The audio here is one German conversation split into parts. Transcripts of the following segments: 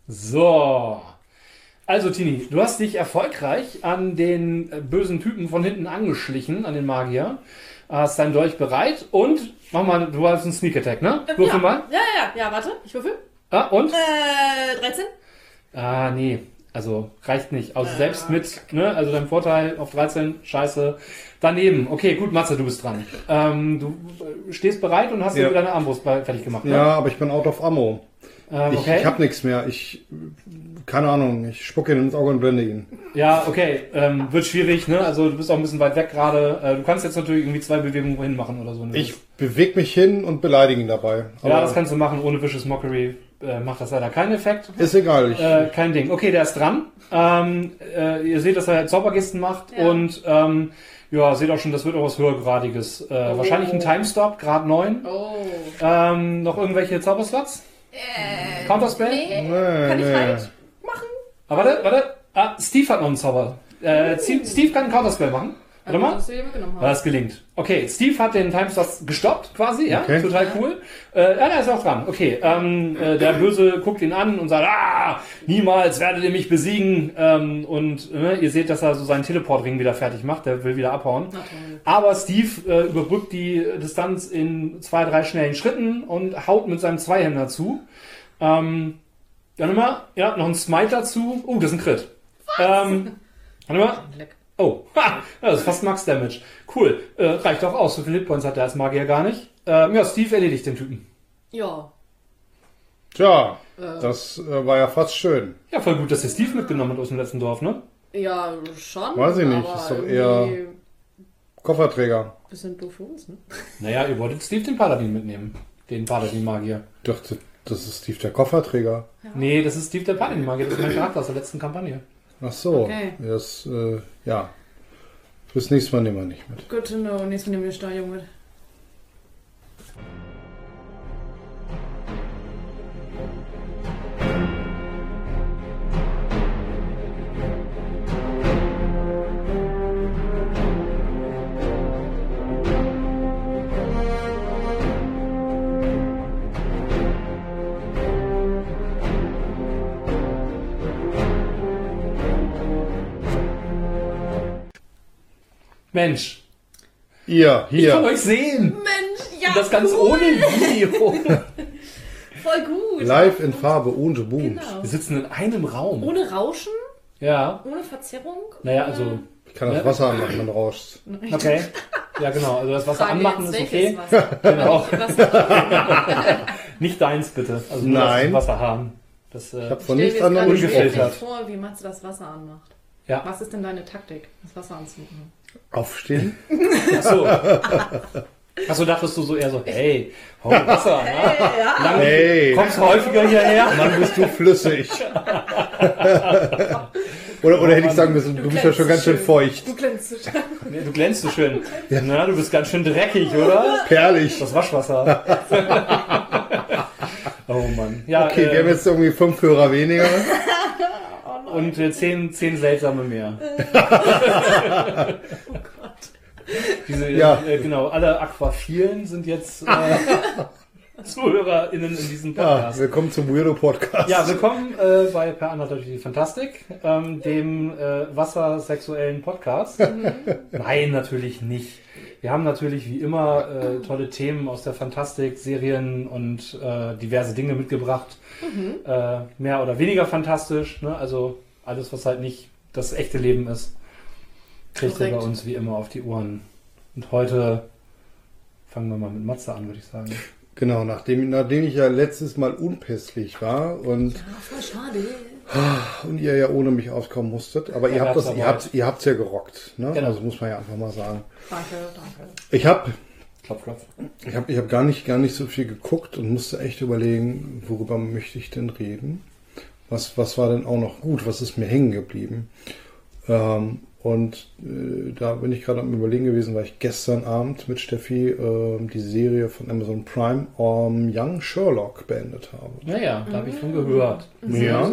So. Also Tini, du hast dich erfolgreich an den bösen Typen von hinten angeschlichen, an den Magier. Hast deinen Dolch bereit und mach mal, du hast einen Sneak Attack, ne? Würfel mal. Ja, warte, ich würfel. Ah, und? 13. Ah, nee. Also reicht nicht. Also selbst mit, ne? Also dein Vorteil auf 13, scheiße. Daneben. Okay, gut, Matze, du bist dran. Du stehst bereit und hast dir deine Armbrust fertig gemacht, ne? Ja, aber ich bin out of ammo. Okay. Ich hab nichts mehr. Keine Ahnung, ich spucke ihn ins Auge und blende ihn. Ja, okay. Wird schwierig, ne? Also du bist auch ein bisschen weit weg gerade. Du kannst jetzt natürlich irgendwie 2 Bewegungen wohin machen oder so. Ne? Ich bewege mich hin und beleidige ihn dabei. Ja, das kannst du machen. Ohne Vicious Mockery macht das leider keinen Effekt. Ist egal. Kein Ding. Okay, der ist dran. Ihr seht, dass er Zaubergesten macht und seht auch schon, das wird auch was höhergradiges. Wahrscheinlich ein Timestop, Grad 9. Noch irgendwelche Zauberslots? Counterspell? Nee. Kann ich halt machen? Warte. Steve hat noch einen Zauber. Steve kann einen Counterspell machen. Warte mal. Das gelingt. Okay, Steve hat den Timestop gestoppt quasi, ja? Okay. Total cool. Der ist auch dran. Okay, der Böse guckt ihn an und sagt, niemals werdet ihr mich besiegen. Ihr seht, dass er so seinen Teleportring wieder fertig macht. Der will wieder abhauen. Aber Steve überbrückt die Distanz in 2, 3 schnellen Schritten und haut mit seinem Zweihänder zu. Dann nochmal, noch ein Smite dazu. Das ist ein Crit. Warte mal. Oh, das ist fast Max Damage. Cool, reicht auch aus. So viele Hitpoints hat der als Magier gar nicht. Steve erledigt den Typen. Ja. Tja, das war ja fast schön. Ja, voll gut, dass ihr Steve mitgenommen hat aus dem letzten Dorf, ne? Ja, schon. Weiß ich nicht, ist doch eher Kofferträger. Bisschen doof für uns, ne? Naja, ihr wolltet Steve den Paladin mitnehmen. Den Paladin-Magier. Ich dachte, das ist Steve der Kofferträger. Ja. Nee, das ist Steve der Paladin-Magier. Das ist mein Charakter aus der letzten Kampagne. Ach so, okay. Das, fürs nächste Mal nehmen wir nicht mit. Good to know, nächstes Mal nehmen wir Stadion mit. Mensch. Ihr, hier. Ich kann euch sehen. Mensch, ja. Und das Ganze ohne Video. Voll gut. Live in Farbe, ohne Boom. Genau. Wir sitzen in einem Raum. Ohne Rauschen? Ja. Ohne Verzerrung? Naja, also... Ich kann das Wasser anmachen, wenn du rauschst. Okay. Ja, genau. Also das Wasser anmachen ist okay. Genau. Nicht deins, bitte. Also nur Nein. Das Wasserhahn. Das, ich habe von nichts anderem ungefiltert. Vor, wie Matze das Wasser anmacht. Ja. Was ist denn deine Taktik, das Wasser anzumachen? Aufstehen? Achso, dachtest du so eher so, hey, hau Wasser. Hey. Kommst du häufiger hierher? Mann, bist du flüssig. Oder hätte ich sagen müssen, du bist ja schon ganz schön feucht. Du glänzt so schön. Nee, du glänzt so schön. Ja. Na, du bist ganz schön dreckig, oder? Perlig. Das Waschwasser. Oh Mann. Ja, okay, wir haben jetzt irgendwie 5 Hörer weniger. Und 10 seltsame mehr. Oh Gott. Diese, genau, alle Aquaphilen sind jetzt ZuhörerInnen in diesem Podcast. Ja, willkommen zum Weirdo Podcast. Ja, willkommen bei Per Anna durch die Fantastik, dem wassersexuellen Podcast. Nein, natürlich nicht. Wir haben natürlich wie immer tolle Themen aus der Fantastik, Serien und diverse Dinge mitgebracht. Mehr oder weniger fantastisch, ne? Also alles, was halt nicht das echte Leben ist, kriegt ihr bei uns wie immer auf die Ohren. Und heute fangen wir mal mit Matze an, würde ich sagen. Genau, nachdem ich ja letztes Mal unpässlich war und voll schade. Und ihr ja ohne mich auskommen musstet, aber ihr habt's ja gerockt, ne? Genau. Also muss man ja einfach mal sagen. Danke. Ich habe Klopf. Ich hab gar nicht so viel geguckt und musste echt überlegen, worüber möchte ich denn reden? Was war denn auch noch gut? Was ist mir hängen geblieben? Da bin ich gerade am Überlegen gewesen, weil ich gestern Abend mit Steffi die Serie von Amazon Prime Young Sherlock beendet habe. Naja, da habe ich von gehört. Ja.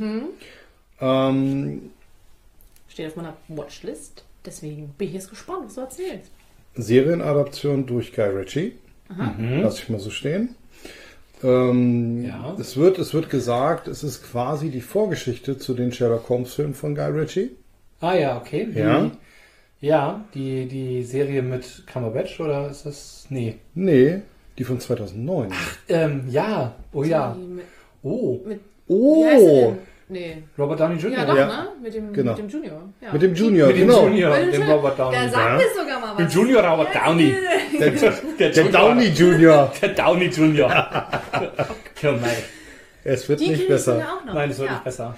Steht auf meiner Watchlist. Deswegen bin ich jetzt gespannt, was du erzählst. Serienadaption durch Guy Ritchie. Lass ich mal so stehen. Es wird gesagt, es ist quasi die Vorgeschichte zu den Sherlock Holmes-Filmen von Guy Ritchie. Ah ja, okay. Ja. Die Serie mit Cumberbatch oder ist das... Nee, die von 2009. ja. Oh ja. Wie heißt der denn? Nee. Robert Downey Jr. Ja, doch, Ja. ne? Mit dem Junior. Ja. Mit dem Junior, Mit dem genau. Junior, dem Robert Downey. Der sagt es sogar mal was. Dem Junior Robert Downey. Der Downey Junior. Der Downey Junior. Oh nein. Es wird Die nicht kenn ich besser. sogar auch noch. Nein, es wird nicht besser.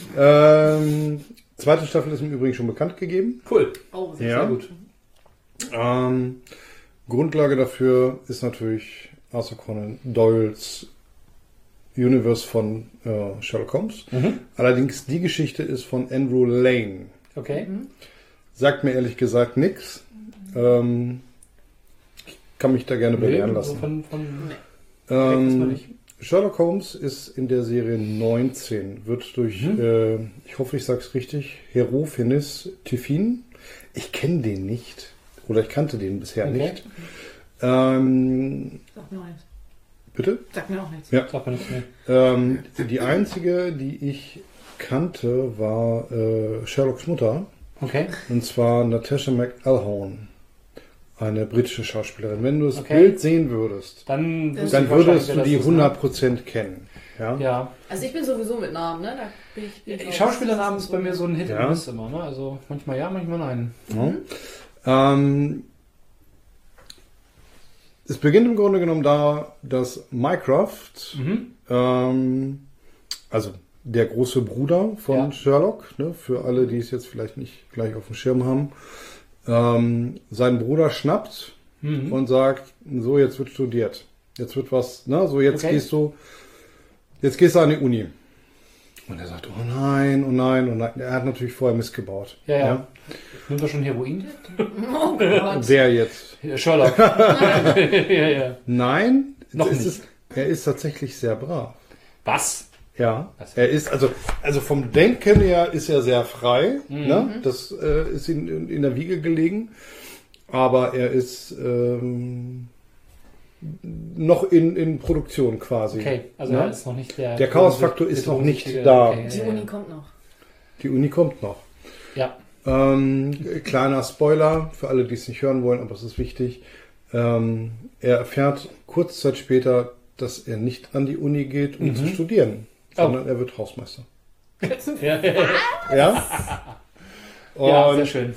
Zweite Staffel ist im Übrigen schon bekannt gegeben. Cool. Oh, Ja. Sehr gut. Grundlage dafür ist natürlich Arthur Conan Doyles Universe von Sherlock Holmes. Allerdings die Geschichte ist von Andrew Lane. Okay. Sagt mir ehrlich gesagt nichts. Ich kann mich da gerne belehren lassen. Sherlock Holmes ist in der Serie 19, wird durch, ich hoffe, ich sage es richtig, Hero Finis Tiffin. Ich kenne den nicht. Oder ich kannte den bisher nicht. Sag mir auch nichts. Bitte? Sag mir auch nichts. Ja. Sag mir nichts mehr. Die einzige, die ich kannte, war Sherlocks Mutter. Okay. Und zwar Natasha McElhone. Eine britische Schauspielerin. Wenn du das Bild sehen würdest, dann würdest du die 100% kennen. Ja? Ja. Also ich bin sowieso mit Namen, ne? Da bin ich Schauspielernamen ist bei mir so ein Hit und Miss immer, ne? Also manchmal ja, manchmal nein. Es beginnt im Grunde genommen da, dass Mycroft, also der große Bruder von Sherlock, ne, für alle, die es jetzt vielleicht nicht gleich auf dem Schirm haben, seinen Bruder schnappt und sagt, so, jetzt wird studiert. Jetzt wird was, ne, so jetzt gehst du an die Uni. Und er sagt, oh nein, oh nein, oh nein. Er hat natürlich vorher missgebaut. Ja. Nimmt er schon Heroin? Oh Gott. Wer jetzt? Sherlock. ja. Nein, Noch nicht. Er ist tatsächlich sehr brav. Was? Ja, er ist, also vom Denken her ist er sehr frei. Ne? Das ist ihm in der Wiege gelegen. Aber er ist noch in Produktion quasi. Okay, also er ist noch nicht der Chaosfaktor ist noch nicht da. Okay. Die Uni kommt noch. Die Uni kommt noch. Ja. Kleiner Spoiler für alle, die es nicht hören wollen, aber es ist wichtig. Er erfährt kurz Zeit später, dass er nicht an die Uni geht, um zu studieren, sondern er wird Hausmeister. Ja? Und, ja, sehr schön.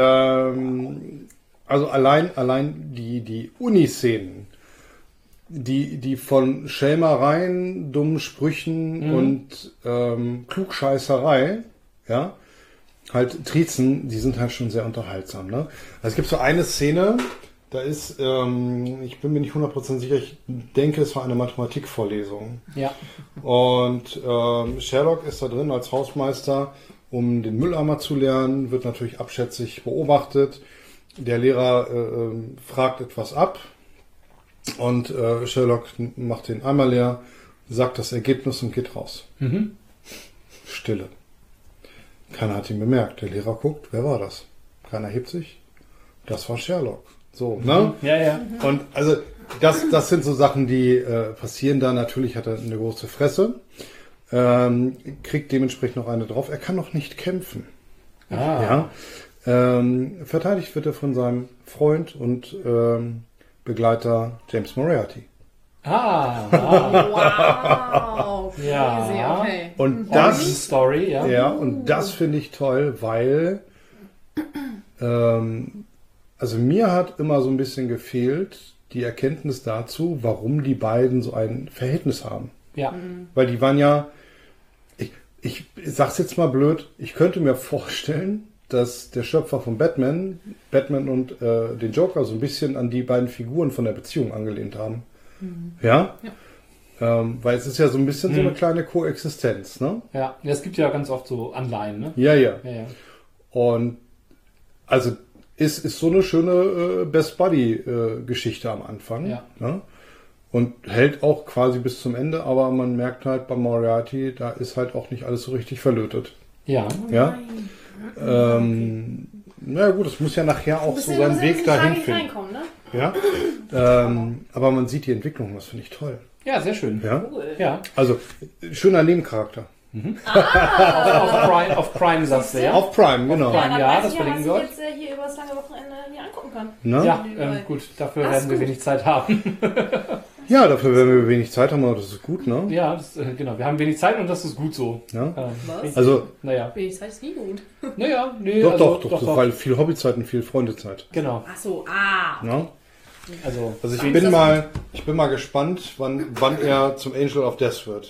Also allein die Uni-Szenen, die von Schelmereien, dummen Sprüchen und Klugscheißerei, ja, halt Trizen, die sind halt schon sehr unterhaltsam. Ne? Also es gibt so eine Szene, da ist, ich bin mir nicht 100% sicher, ich denke, es war eine Mathematikvorlesung. Ja. Und Sherlock ist da drin als Hausmeister, um den Mülleimer zu lernen, wird natürlich abschätzig beobachtet. Der Lehrer fragt etwas ab und Sherlock macht den Eimer leer, sagt das Ergebnis und geht raus. Stille. Keiner hat ihn bemerkt. Der Lehrer guckt, wer war das? Keiner hebt sich. Das war Sherlock. So, ne? Ja. Und also das sind so Sachen, die passieren da. Natürlich hat er eine große Fresse. Kriegt dementsprechend noch eine drauf. Er kann noch nicht kämpfen. Ja. Verteidigt wird er von seinem Freund und Begleiter James Moriarty. Wow. Ja. Okay. Und das Story, ja, und das finde ich toll, weil also mir hat immer so ein bisschen gefehlt die Erkenntnis dazu, warum die beiden so ein Verhältnis haben. Ja. Weil die waren ja, ich sag's jetzt mal blöd, ich könnte mir vorstellen, dass der Schöpfer von Batman und den Joker so ein bisschen an die beiden Figuren von der Beziehung angelehnt haben. Ja? Weil es ist ja so ein bisschen so eine kleine Koexistenz, ne? Ja, es gibt ja ganz oft so Anleihen, ne? Ja. Und also ist so eine schöne Best Buddy Geschichte am Anfang. Ja. Ne? Und hält auch quasi bis zum Ende, aber man merkt halt bei Moriarty, da ist halt auch nicht alles so richtig verlötet. Ja. Ja. Na gut, es muss ja nachher auch so seinen Weg dahin finden. Ne? Ja. Aber man sieht die Entwicklung, das finde ich toll. Ja, sehr schön. Ja? Cool. Ja. Also, schöner Nebencharakter. Auf Prime sagst du, ja? Auf Prime, genau. Prime. Dann Ja, weiß das ich verlinken was wir ich jetzt hier über das lange Wochenende mir angucken kann. Ne? Ja, gut, dafür Das werden ist wir gut. wenig Zeit haben. Ja, dafür werden wir wenig Zeit haben, aber das ist gut, ne? Ja, genau. Wir haben wenig Zeit und das ist gut so. Ja. Was? Also, Naja. Wenig Zeit ist nie gut. Naja, nee. doch, also, weil viel Hobbyzeit und viel Freundezeit. Genau. Ach so, Ne? Also Also ich bin mal gespannt, wann er zum Angel of Death wird.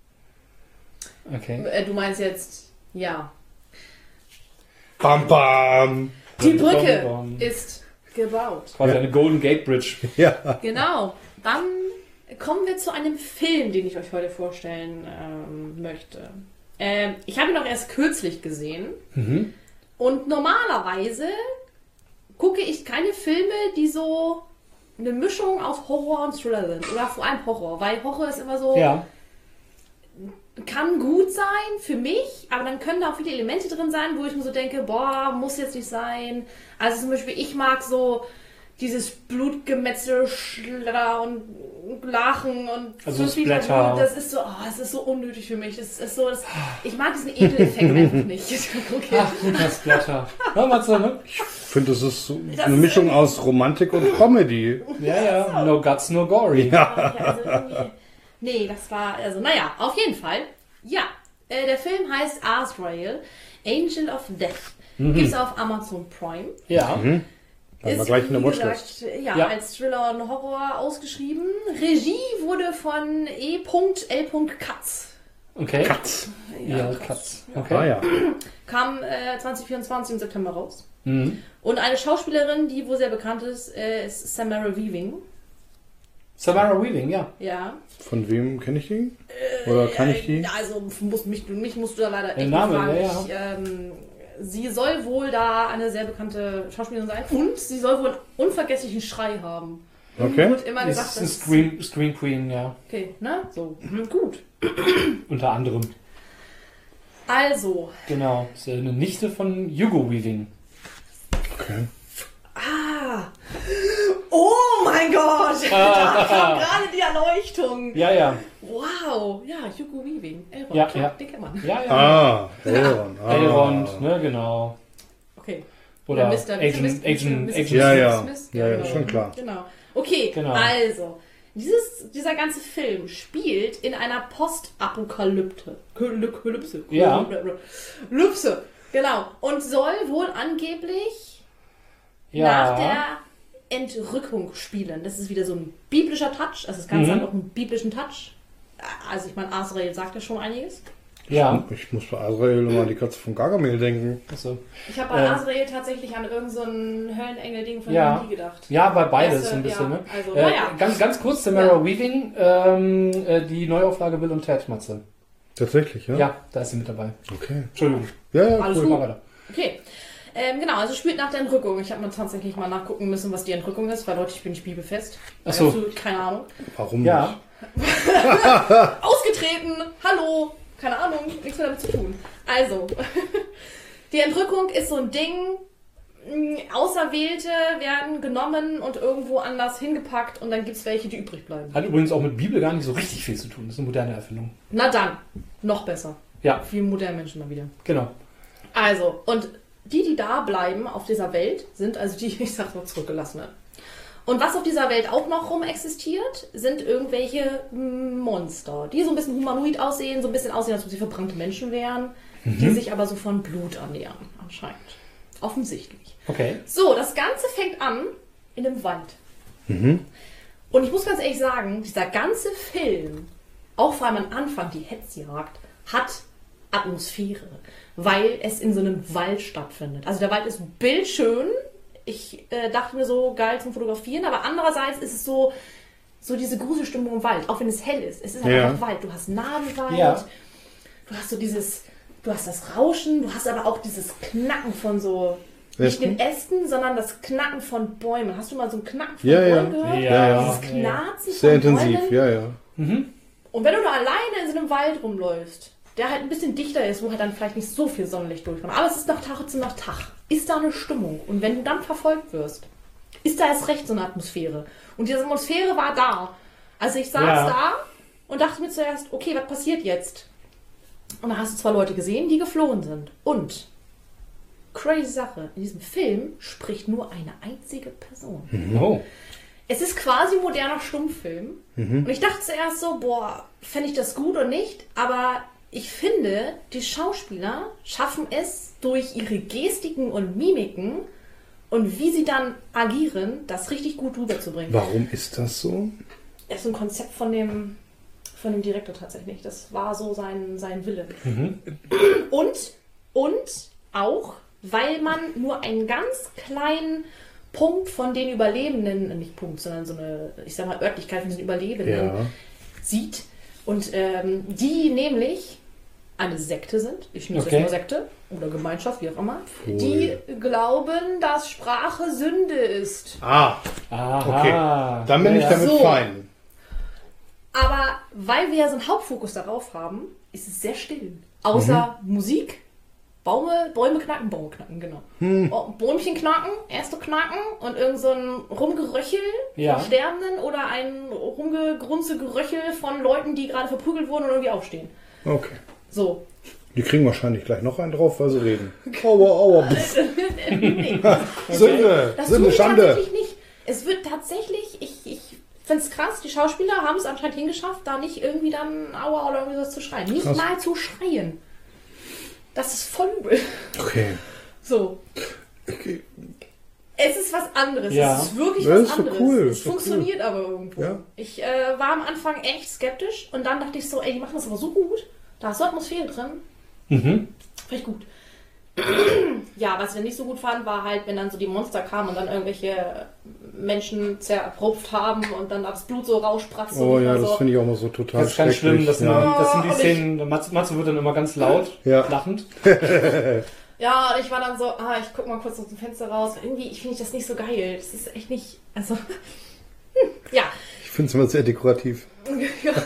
okay. Du meinst jetzt, ja. Bam, bam! Die Brücke Bom, bom. ist gebaut. Quasi eine Golden Gate Bridge. Ja. Genau. Dann kommen wir zu einem Film, den ich euch heute vorstellen möchte. Ich habe ihn auch erst kürzlich gesehen. Und normalerweise gucke ich keine Filme, die so eine Mischung aus Horror und Thriller sind. Oder vor allem Horror. Weil Horror ist immer so, Ja. kann gut sein für mich, aber dann können da auch viele Elemente drin sein, wo ich mir so denke, boah, muss jetzt nicht sein. Also zum Beispiel, ich mag so dieses Blutgemetzel, Schletter und Lachen und Also viel Splatter. Blut. Das ist so, es ist so unnötig für mich. Das ist so, ich mag diesen Ekeleffekt einfach nicht. Okay. Ach, guter Splatter. Hör mal zu, ne? Ich finde, das ist so eine Mischung aus Romantik und Comedy. Ja. No guts, no gory. Ja, also irgendwie, nee, das war, also naja, auf jeden Fall. Ja, der Film heißt Azrael, Angel of Death. Gibt's auf Amazon Prime. Ja. Haben wir gleich in der wie Watchlist. gesagt, ja, Ja. als Thriller und Horror ausgeschrieben. Regie wurde von E.L. Katz. Okay. Katz. Ja, Katz. Ah Okay. ja. Kam 2024 im September raus. Mhm. Und eine Schauspielerin, die wohl sehr bekannt ist, ist Samara Weaving. Samara Weaving, ja. Ja. Von wem kenne ich die? Oder kann ich die? Also mich musst du da leider echt Name, fragen. ja. Sie soll wohl da eine sehr bekannte Schauspielerin sein und sie soll wohl einen unvergesslichen Schrei haben. Okay. Wird immer gesagt, Ist ein Scream Queen, ja. okay, ne? So, gut. Unter anderem. Also, Genau. Ist eine Nichte von Hugo Weaving. Okay. oh mein Gott, da kam gerade die Erleuchtung. Ja. Wow, ja, Hugo Weaving, Elrond, Ja, klar, ja. den kennt man. Ja. Ah, Elrond. Elrond, ne, genau. Okay. Oder Mr. Agent Ja. Smith, Ja, genau. schon klar. Genau. Okay, Genau. also, dieser ganze Film spielt in einer Postapokalypse. Ja. Lypse, genau. Und soll wohl angeblich Ja. nach der Entrückung spielen. Das ist wieder so ein biblischer Touch. Also das Ganze hat auch einen biblischen Touch. Also ich meine, Azrael sagt ja schon einiges. Ja. Ich muss bei Azrael immer an die Katze von Gargamel denken. Achso. Ich habe bei Azrael tatsächlich an irgend so ein Höllenengel-Ding von Ja. Handy gedacht. Ja, bei beides Erste, so ein bisschen, ja, ne? also, naja. Ganz kurz, Samara Weaving, die Neuauflage Bill und Ted, Matze. Tatsächlich, ja? Ja, da ist sie mit dabei. Okay. Entschuldigung. Ja, Alles cool. gut. Mal weiter. Okay. Genau, also spielt nach der Entrückung. Ich habe mir tatsächlich mal nachgucken müssen, was die Entrückung ist, weil Leute, ich bin nicht bibelfest. Ach so. Absolut keine Ahnung. Warum Ja. Ausgetreten! Hallo! Keine Ahnung, nichts mehr damit zu tun. Also, die Entrückung ist so ein Ding. Auserwählte werden genommen und irgendwo anders hingepackt und dann gibt es welche, die übrig bleiben. Hat übrigens auch mit Bibel gar nicht so richtig viel zu tun. Das ist eine moderne Erfindung. Na dann, noch besser. Ja, Viel moderne Menschen mal wieder. genau. Also, und die da bleiben auf dieser Welt, sind also die, ich sag mal, Zurückgelassenen. Und was auf dieser Welt auch noch rum existiert, sind irgendwelche Monster, die so ein bisschen humanoid aussehen, so ein bisschen aussehen, als ob sie verbrannte Menschen wären, die sich aber so von Blut ernähren, anscheinend. Offensichtlich. Okay. So, das Ganze fängt an in einem Wald. Und ich muss ganz ehrlich sagen, dieser ganze Film, auch vor allem am Anfang, die Hetzjagd, hat Atmosphäre, weil es in so einem Wald stattfindet. Also der Wald ist bildschön. Ich dachte mir so, geil zum Fotografieren, aber andererseits ist es so diese Gruselstimmung im Wald, auch wenn es hell ist. Es ist halt einfach Wald. Du hast Nadelwald, du hast so du hast das Rauschen, du hast aber auch dieses Knacken von so, nicht den Ästen, sondern das Knacken von Bäumen. Hast du mal so ein Knacken von Bäumen gehört? Ja. Dieses Knarzen Sehr von intensiv, Bäumen. ja. Und wenn du da alleine in so einem Wald rumläufst, der halt ein bisschen dichter ist, wo halt dann vielleicht nicht so viel Sonnenlicht durchkommt, aber es ist nach Tag zu nach Tag, ist da eine Stimmung. Und wenn du dann verfolgt wirst, ist da erst recht so eine Atmosphäre. Und diese Atmosphäre war da. Also ich saß da und dachte mir zuerst, okay, was passiert jetzt? Und dann hast du 2 Leute gesehen, die geflohen sind. Und, crazy Sache, in diesem Film spricht nur eine einzige Person. Oh. Es ist quasi ein moderner Stummfilm. Und ich dachte zuerst so, boah, fände ich das gut oder nicht? Aber ich finde, die Schauspieler schaffen es durch ihre Gestiken und Mimiken und wie sie dann agieren, das richtig gut rüberzubringen. Warum ist das so? Das ist ein Konzept von dem Direktor tatsächlich. Das war so sein Wille. Und auch, weil man nur einen ganz kleinen Punkt von den Überlebenden, nicht Punkt, sondern so eine, ich sag mal, Örtlichkeit von den Überlebenden sieht. Und die nämlich eine Sekte sind, ich nenne es jetzt nur Sekte oder Gemeinschaft, wie auch immer, die glauben, dass Sprache Sünde ist. Okay. Dann bin ich damit fein. Aber weil wir ja so einen Hauptfokus darauf haben, ist es sehr still. Außer Musik, Bäume knacken, genau. Bäumchen knacken, erste knacken und irgend so ein Rumgeröchel von Sterbenden oder ein Gerüchel von Leuten, die gerade verprügelt wurden und irgendwie aufstehen. Okay. So. Die kriegen wahrscheinlich gleich noch einen drauf, weil sie reden. Aua. Nee. Sünde, Schande. Tatsächlich nicht. Es wird tatsächlich, ich finde es krass, die Schauspieler haben es anscheinend hingeschafft, da nicht irgendwie dann Aua oder irgendwie was zu schreien. Nicht mal zu schreien. Das ist voll übel. Okay. So. Okay. Es ist was anderes. Ja. Es ist wirklich was anderes. Cool. Es funktioniert aber irgendwo. Ja. Ich war am Anfang echt skeptisch und dann dachte ich so, ey, die machen das aber so gut. Da ist so Atmosphäre drin. Finde ich gut. Ja, was ich dann nicht so gut fand, war halt, wenn dann so die Monster kamen und dann irgendwelche Menschen zerrupft haben und dann das Blut so rausspratzte. Oh ja, das finde ich auch mal so total Das ist ganz schlimm. Das sind die Szenen, Matze wird dann immer ganz laut, lachend. Ja, und ich war dann so, ich guck mal kurz aus dem Fenster raus. Irgendwie, ich finde das nicht so geil. Das ist echt nicht, also, ja. Ich finde es immer sehr dekorativ. Und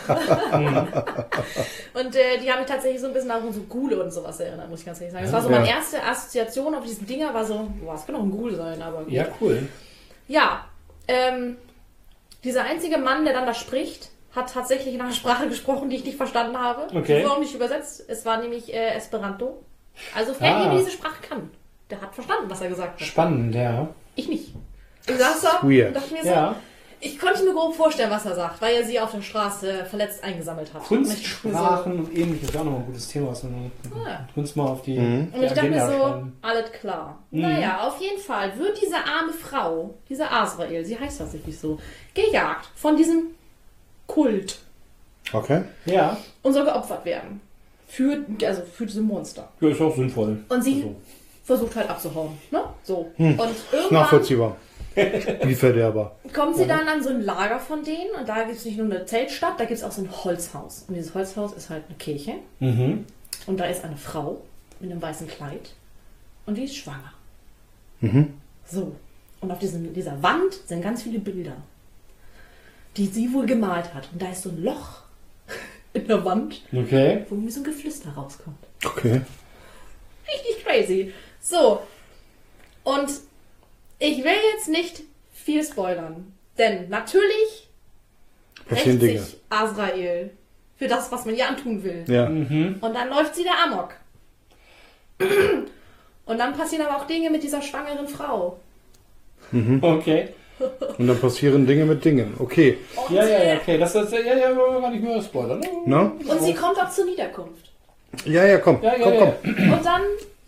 die haben mich tatsächlich so ein bisschen an so Ghule und sowas erinnert, muss ich ganz ehrlich sagen. Das war so meine erste Assoziation auf diesen Dinger, war so, boah, es kann auch ein Ghule sein, aber gut. Ja, cool. Ja, dieser einzige Mann, der dann da spricht, hat tatsächlich nach einer Sprache gesprochen, die ich nicht verstanden habe. Okay. Die wurde auch nicht übersetzt. Es war nämlich Esperanto. Also wer eben diese Sprache kann, der hat verstanden, was er gesagt hat. Spannend, ja. Ich nicht. Ich saß da und dachte mir so, ich konnte mir grob vorstellen, was er sagt, weil er sie auf der Straße verletzt eingesammelt hat. Kunstsprachen und ähnliches ist auch nochmal ein gutes Thema, was man Kunst mal auf die Und ich dachte mir so, alles klar. Naja, auf jeden Fall wird diese arme Frau, diese Azrael, sie heißt tatsächlich so, gejagt von diesem Kult. Okay. Ja. Und soll geopfert werden. Für diese Monster. Ja, ist auch sinnvoll. Und sie versucht halt abzuhauen. Ne? So. Und irgendwann nachvollziehbar. Wie Verderber. Kommt sie dann an so ein Lager von denen und da gibt es nicht nur eine Zeltstadt, da gibt es auch so ein Holzhaus. Und dieses Holzhaus ist halt eine Kirche. Und da ist eine Frau mit einem weißen Kleid und die ist schwanger. So. Und auf dieser Wand sind ganz viele Bilder, die sie wohl gemalt hat. Und da ist so ein Loch in der Wand, wo irgendwie so ein Geflüster rauskommt. Okay. Richtig crazy. So. Und ich will jetzt nicht viel spoilern, denn natürlich rächt sich Azrael für das, was man ihr antun will. Ja. Und dann läuft sie der Amok. Und dann passieren aber auch Dinge mit dieser schwangeren Frau. Okay. Und dann passieren Dinge mit Dingen. Okay. Und okay. Das wollen wir gar nicht mehr spoilern. No? Und sie kommt auch zur Niederkunft. Komm. Und dann...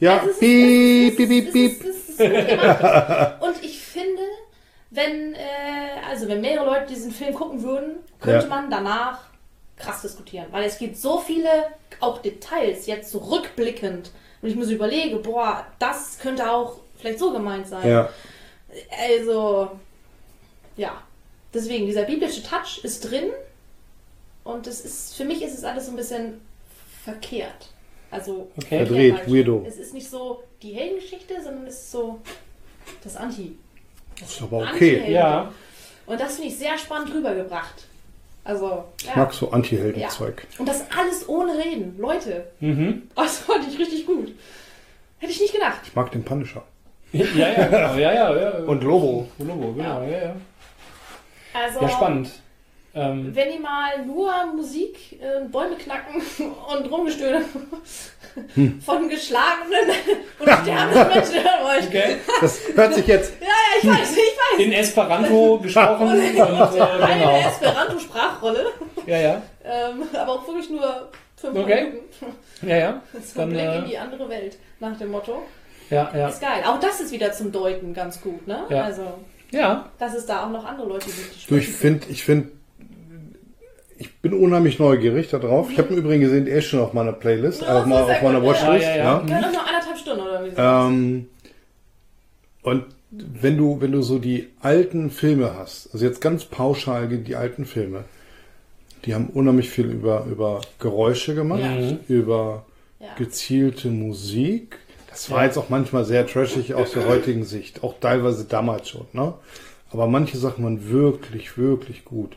Piep. Und ich finde, wenn mehrere Leute diesen Film gucken würden, könnte man danach krass diskutieren. Weil es gibt so viele, auch Details, jetzt so rückblickend. Und ich mir so überlege, boah, das könnte auch vielleicht so gemeint sein. Ja. Also, ja. Deswegen, dieser biblische Touch ist drin. Und für mich ist es alles so ein bisschen verkehrt. Also, verdreht, weirdo. Es ist nicht so die Heldengeschichte, sondern es ist so das Anti. Das ist aber okay. Ja. Und das finde ich sehr spannend rübergebracht. Also, ich mag so Anti-Helden-Zeug. Und das alles ohne Reden. Leute. Das fand ich richtig gut. Hätte ich nicht gedacht. Ich mag den Punisher. Ja. Und Lobo. Lobo, genau, ja. Also, ja, spannend. Wenn ihr mal nur Musik, Bäume knacken und Rumgestöhne von geschlagenen und sterbenden Menschen hören wollt. Okay. Das hört sich jetzt... Ja, ich weiß. In Esperanto gesprochen. Eine Esperanto-Sprachrolle. Ja. Aber auch wirklich nur 5 Minuten. Ja. So ein Blick in die andere Welt, nach dem Motto. Ja. Ist geil. Auch das ist wieder zum Deuten ganz gut, ne? Ja. Also, dass es da auch noch andere Leute gibt, die ich bin unheimlich neugierig da drauf. Ich habe ihn übrigens gesehen, der ist schon auf meiner Playlist, auf meiner Watchlist. Ja. Noch 1,5 Stunden oder wie so. Und wenn du so die alten Filme hast, also jetzt ganz pauschal die alten Filme, die haben unheimlich viel über Geräusche gemacht, über gezielte Musik. Das war jetzt auch manchmal sehr trashig aus der heutigen Sicht, auch teilweise damals schon, ne? Aber manche Sachen waren wirklich, wirklich gut.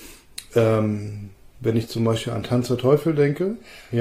Wenn ich zum Beispiel an Tanz der Teufel denke, die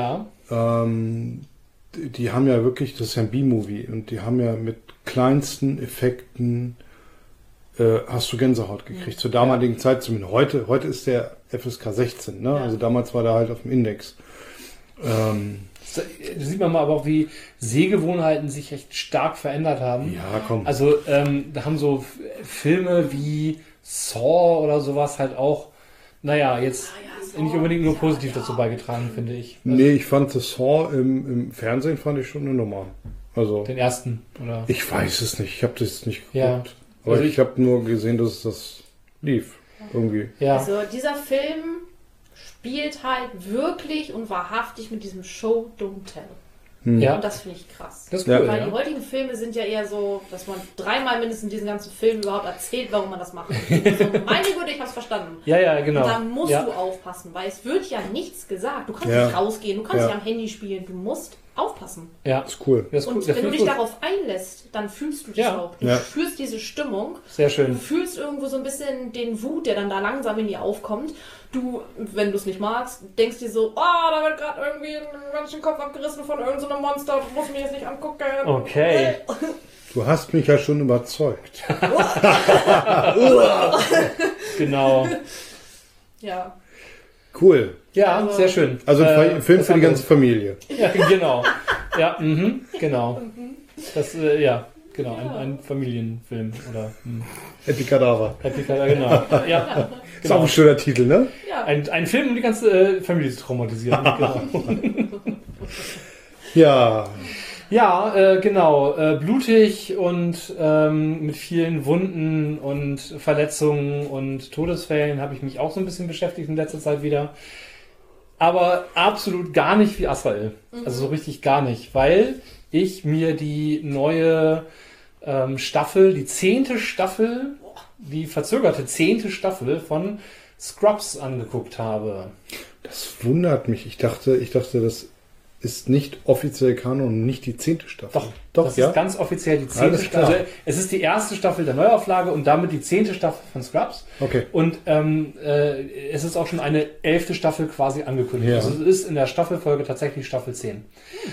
haben ja wirklich, das ist ja ein B-Movie, und die haben ja mit kleinsten Effekten hast du Gänsehaut gekriegt, zur damaligen Zeit zumindest. Heute ist der FSK 16, ne? Also damals war der halt auf dem Index. Da sieht man mal aber auch, wie Sehgewohnheiten sich echt stark verändert haben. Ja, komm. Also da haben so Filme wie Saw oder sowas halt auch, jetzt nicht unbedingt nur positiv dazu beigetragen, finde ich. Also, nee, ich fand das Saw im Fernsehen fand ich schon eine Nummer. Also den ersten, oder? Ich weiß es nicht, ich habe das nicht geguckt. Ja. Aber also ich habe nur gesehen, dass das lief. Irgendwie. Ja. Also dieser Film spielt halt wirklich und wahrhaftig mit diesem Show Don't Tell. Ja. Und das finde ich krass. Das ist cool, weil die heutigen Filme sind ja eher so, dass man 3-mal mindestens diesen ganzen Film überhaupt erzählt, warum man das macht. So, meine Güte, ich hab's verstanden. Ja, genau. Und da musst du aufpassen, weil es wird ja nichts gesagt. Du kannst nicht rausgehen, du kannst nicht am Handy spielen, du musst aufpassen. Ja, ist cool. Das ist und cool. wenn du dich darauf einlässt, dann fühlst du das auch. Du spürst diese Stimmung. Sehr schön. Du fühlst irgendwo so ein bisschen den Wut, der dann da langsam in dir aufkommt. Du, wenn du es nicht magst, denkst dir so, da wird gerade irgendwie ein Menschen Kopf abgerissen von irgendeinem so Monster, du musst mir jetzt nicht angucken. Okay. Du hast mich ja schon überzeugt. Genau. Ja. Cool. Ja, sehr schön. Also ein Film für die ganze Familie. Ja, genau. Ja, genau. Das, genau, ein Familienfilm oder Happy Kadaver. Happy Kadaver, genau. Ja, ist auch ein schöner Titel, ne? Ja. Ein Film, um die ganze Familie zu traumatisieren. Genau. Ja. Ja, genau. Blutig und mit vielen Wunden und Verletzungen und Todesfällen habe ich mich auch so ein bisschen beschäftigt in letzter Zeit wieder. Aber absolut gar nicht wie Azrael. Also so richtig gar nicht, weil ich mir die neue Staffel, die 10. Staffel, die verzögerte 10. Staffel von Scrubs angeguckt habe. Das wundert mich. Ich dachte, das ist nicht offiziell Kanon, nicht die 10. Staffel. Doch, das ist ganz offiziell die 10. Staffel. Also es ist die erste Staffel der Neuauflage und damit die 10. Staffel von Scrubs. Okay. Und es ist auch schon eine 11. Staffel quasi angekündigt. Ja. Also es ist in der Staffelfolge tatsächlich Staffel 10.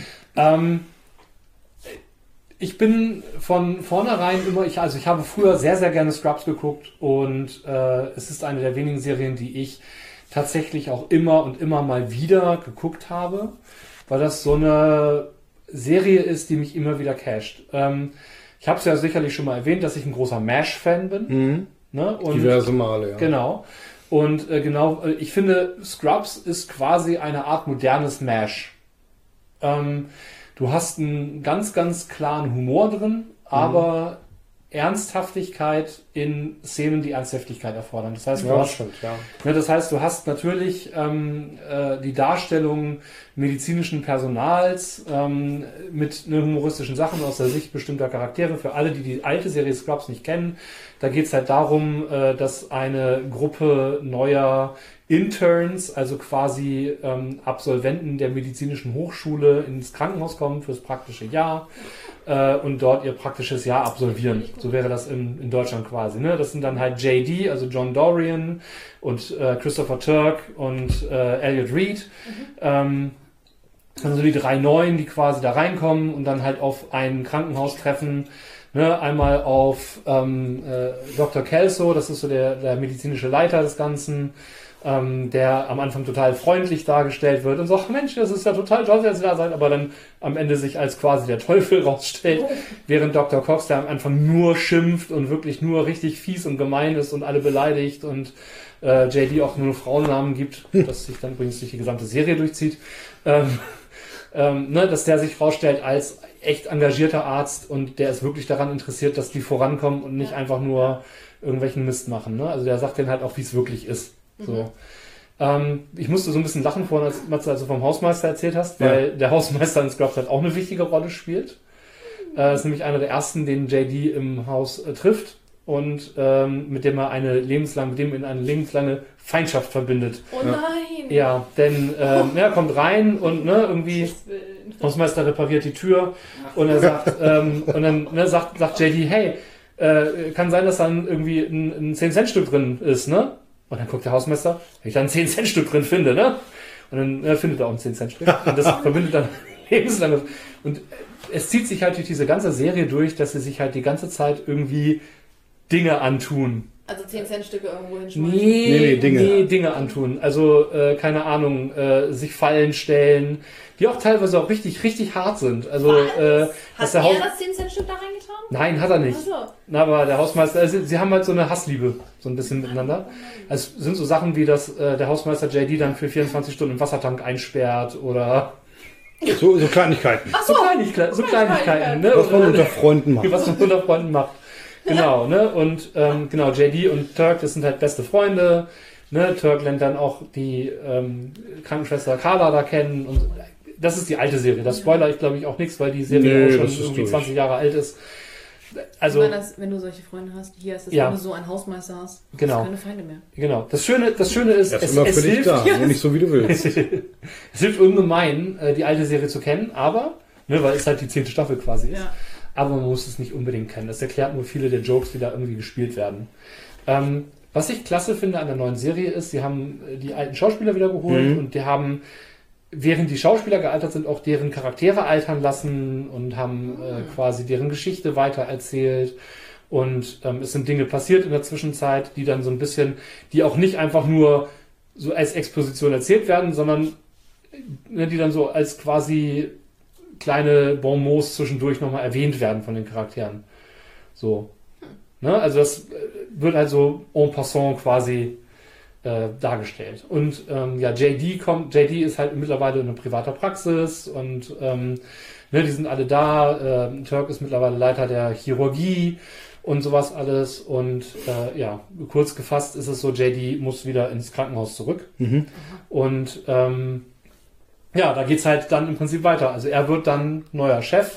Ich bin von vornherein immer, ich habe früher sehr, sehr gerne Scrubs geguckt und es ist eine der wenigen Serien, die ich tatsächlich auch immer und immer mal wieder geguckt habe, weil das so eine Serie ist, die mich immer wieder casht. Ich habe es ja sicherlich schon mal erwähnt, dass ich ein großer MASH-Fan bin. Ne? Und diverse Male, ja. Genau. Und ich finde, Scrubs ist quasi eine Art modernes MASH. Du hast einen ganz, ganz klaren Humor drin, aber Ernsthaftigkeit in Szenen, die Ernsthaftigkeit erfordern. Das heißt, du hast natürlich die Darstellung medizinischen Personals mit humoristischen Sachen aus der Sicht bestimmter Charaktere. Für alle, die die alte Serie Scrubs nicht kennen, da geht es halt darum, dass eine Gruppe neuer Interns, also quasi Absolventen der medizinischen Hochschule ins Krankenhaus kommen fürs praktische Jahr und dort ihr praktisches Jahr absolvieren. So wäre das in Deutschland quasi. Ne? Das sind dann halt JD, also John Dorian und Christopher Turk und Elliot Reed. Also die 3 Neuen, die quasi da reinkommen und dann halt auf ein Krankenhaus treffen, Ne, einmal auf Dr. Kelso, das ist so der medizinische Leiter des Ganzen, der am Anfang total freundlich dargestellt wird und sagt, Mensch, das ist ja total toll, dass ihr da seid, aber dann am Ende sich als quasi der Teufel rausstellt, während Dr. Cox, der am Anfang nur schimpft und wirklich nur richtig fies und gemein ist und alle beleidigt und JD auch nur Frauennamen gibt, das sich dann übrigens durch die gesamte Serie durchzieht, ne, dass der sich rausstellt als echt engagierter Arzt und der ist wirklich daran interessiert, dass die vorankommen und nicht einfach nur irgendwelchen Mist machen. Ne? Also der sagt denen halt auch, wie es wirklich ist. So. Ich musste so ein bisschen lachen vorhin, als du vom Hausmeister erzählt hast, weil der Hausmeister in Scrubs halt auch eine wichtige Rolle spielt. Ist nämlich einer der ersten, den JD im Haus trifft und mit dem er eine lebenslange Feindschaft verbindet. Oh nein! Ja, denn er kommt rein und ne, irgendwie Hausmeister repariert die Tür und er sagt und dann sagt JD, hey, kann sein, dass dann irgendwie ein 10-Cent-Stück drin ist, ne? Und dann guckt der Hausmeister, wenn ich da ein 10-Cent-Stück drin finde, ne? Und dann findet er auch ein 10-Cent-Stück. Und das verbindet dann lebenslange. Und es zieht sich halt durch diese ganze Serie durch, dass sie sich halt die ganze Zeit irgendwie Dinge antun. Also 10-Cent-Stücke irgendwo hinschmeißen? Nee, Dinge antun. Also, keine Ahnung, sich Fallen stellen, die auch teilweise auch richtig, richtig hart sind. Also, hat er das 10-Cent-Stück da reingetan? Nein, hat er nicht. Ach so. Na, aber der Hausmeister, also, sie haben halt so eine Hassliebe, so ein bisschen miteinander. Also, es sind so Sachen wie, dass der Hausmeister JD dann für 24 Stunden im Wassertank einsperrt oder... So Kleinigkeiten. Ach so. So Kleinigkeiten, ne? Was man unter Freunden macht. Was man unter Freunden macht. Genau, ne? Und genau, JD und Turk, das sind halt beste Freunde. Ne? Turk lernt dann auch die Krankenschwester Carla da kennen. Und das ist die alte Serie. Das spoiler ich, glaube ich, auch nichts, weil die Serie auch schon irgendwie 20 Jahre alt ist. Also, wenn du solche Freunde hast, hier ist es, wenn du so einen Hausmeister hast, genau. hast du keine Feinde mehr. Genau. Das Schöne ist, es hilft, da, nur nicht so wie du willst. Es hilft ungemein, die alte Serie zu kennen, aber, ne, weil es halt die 10. Staffel quasi ist. Ja. Aber man muss es nicht unbedingt kennen. Das erklärt nur viele der Jokes, die da irgendwie gespielt werden. Was ich klasse finde an der neuen Serie ist, sie haben die alten Schauspieler wieder geholt und die haben, während die Schauspieler gealtert sind, auch deren Charaktere altern lassen und haben quasi deren Geschichte weitererzählt. Und es sind Dinge passiert in der Zwischenzeit, die dann so ein bisschen, die auch nicht einfach nur so als Exposition erzählt werden, sondern die dann so als quasi kleine Bonmots zwischendurch nochmal erwähnt werden von den Charakteren. So. Ne? Also das wird halt so en passant quasi dargestellt. Und JD ist halt mittlerweile in einer privater Praxis und die sind alle da. Turk ist mittlerweile Leiter der Chirurgie und sowas alles. Und kurz gefasst ist es so, JD muss wieder ins Krankenhaus zurück. Und da geht's halt dann im Prinzip weiter. Also er wird dann neuer Chef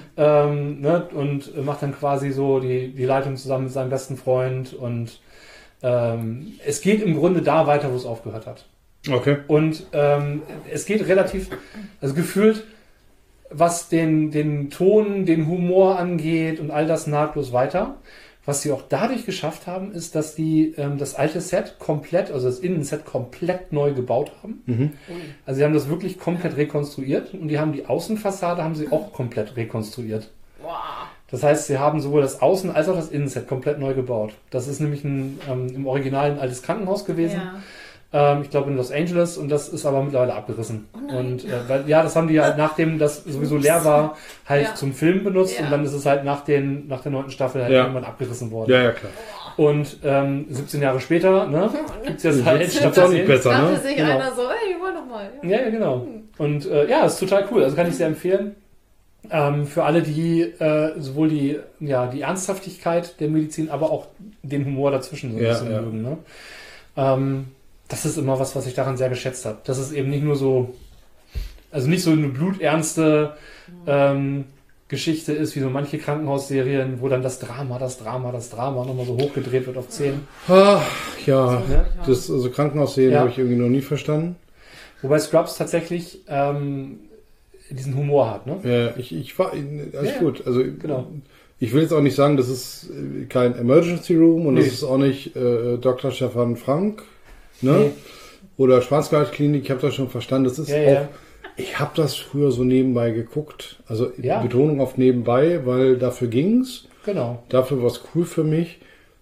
und macht dann quasi so die Leitung zusammen mit seinem besten Freund und es geht im Grunde da weiter, wo es aufgehört hat. Okay. Und es geht relativ, also gefühlt, was den Ton, den Humor angeht und all das nahtlos weiter. Was sie auch dadurch geschafft haben, ist, dass die das alte Set komplett, also das Innenset komplett neu gebaut haben. Also sie haben das wirklich komplett rekonstruiert und die haben die Außenfassade haben sie auch komplett rekonstruiert. Wow. Das heißt, sie haben sowohl das Außen- als auch das Innenset komplett neu gebaut. Das ist nämlich im Original ein altes Krankenhaus gewesen. Ja. Ich glaube in Los Angeles und das ist aber mittlerweile abgerissen. Oh und das haben die halt nachdem das sowieso leer war, halt zum Film benutzt und dann ist es halt nach der 9. Staffel halt irgendwann abgerissen worden. Ja, klar. Und 17 Jahre später, ne, gibt's jetzt halt Staffel auch nicht besser, ne? Dachte sich einer so, ey, wir wollen noch mal. Ja, genau. Und ist total cool. Also kann ich sehr empfehlen. Für alle, die sowohl die Ernsthaftigkeit der Medizin, aber auch den Humor dazwischen so ein bisschen mögen. Ne? Das ist immer was ich daran sehr geschätzt habe. Das ist eben nicht nur so, also nicht so eine bluternste Geschichte ist, wie so manche Krankenhausserien, wo dann das Drama nochmal so hochgedreht wird auf 10. Das Krankenhausserien habe ich irgendwie noch nie verstanden. Wobei Scrubs tatsächlich diesen Humor hat, ne? Ja, gut. Also ich will jetzt auch nicht sagen, das ist kein Emergency Room und das ist auch nicht Dr. Stefan Frank, ne? Nee. Oder Schwarzwaldklinik, ich habe das schon verstanden. Das ist ich habe das früher so nebenbei geguckt. Also Betonung auf nebenbei, weil dafür ging's. Genau. Dafür war es cool für mich.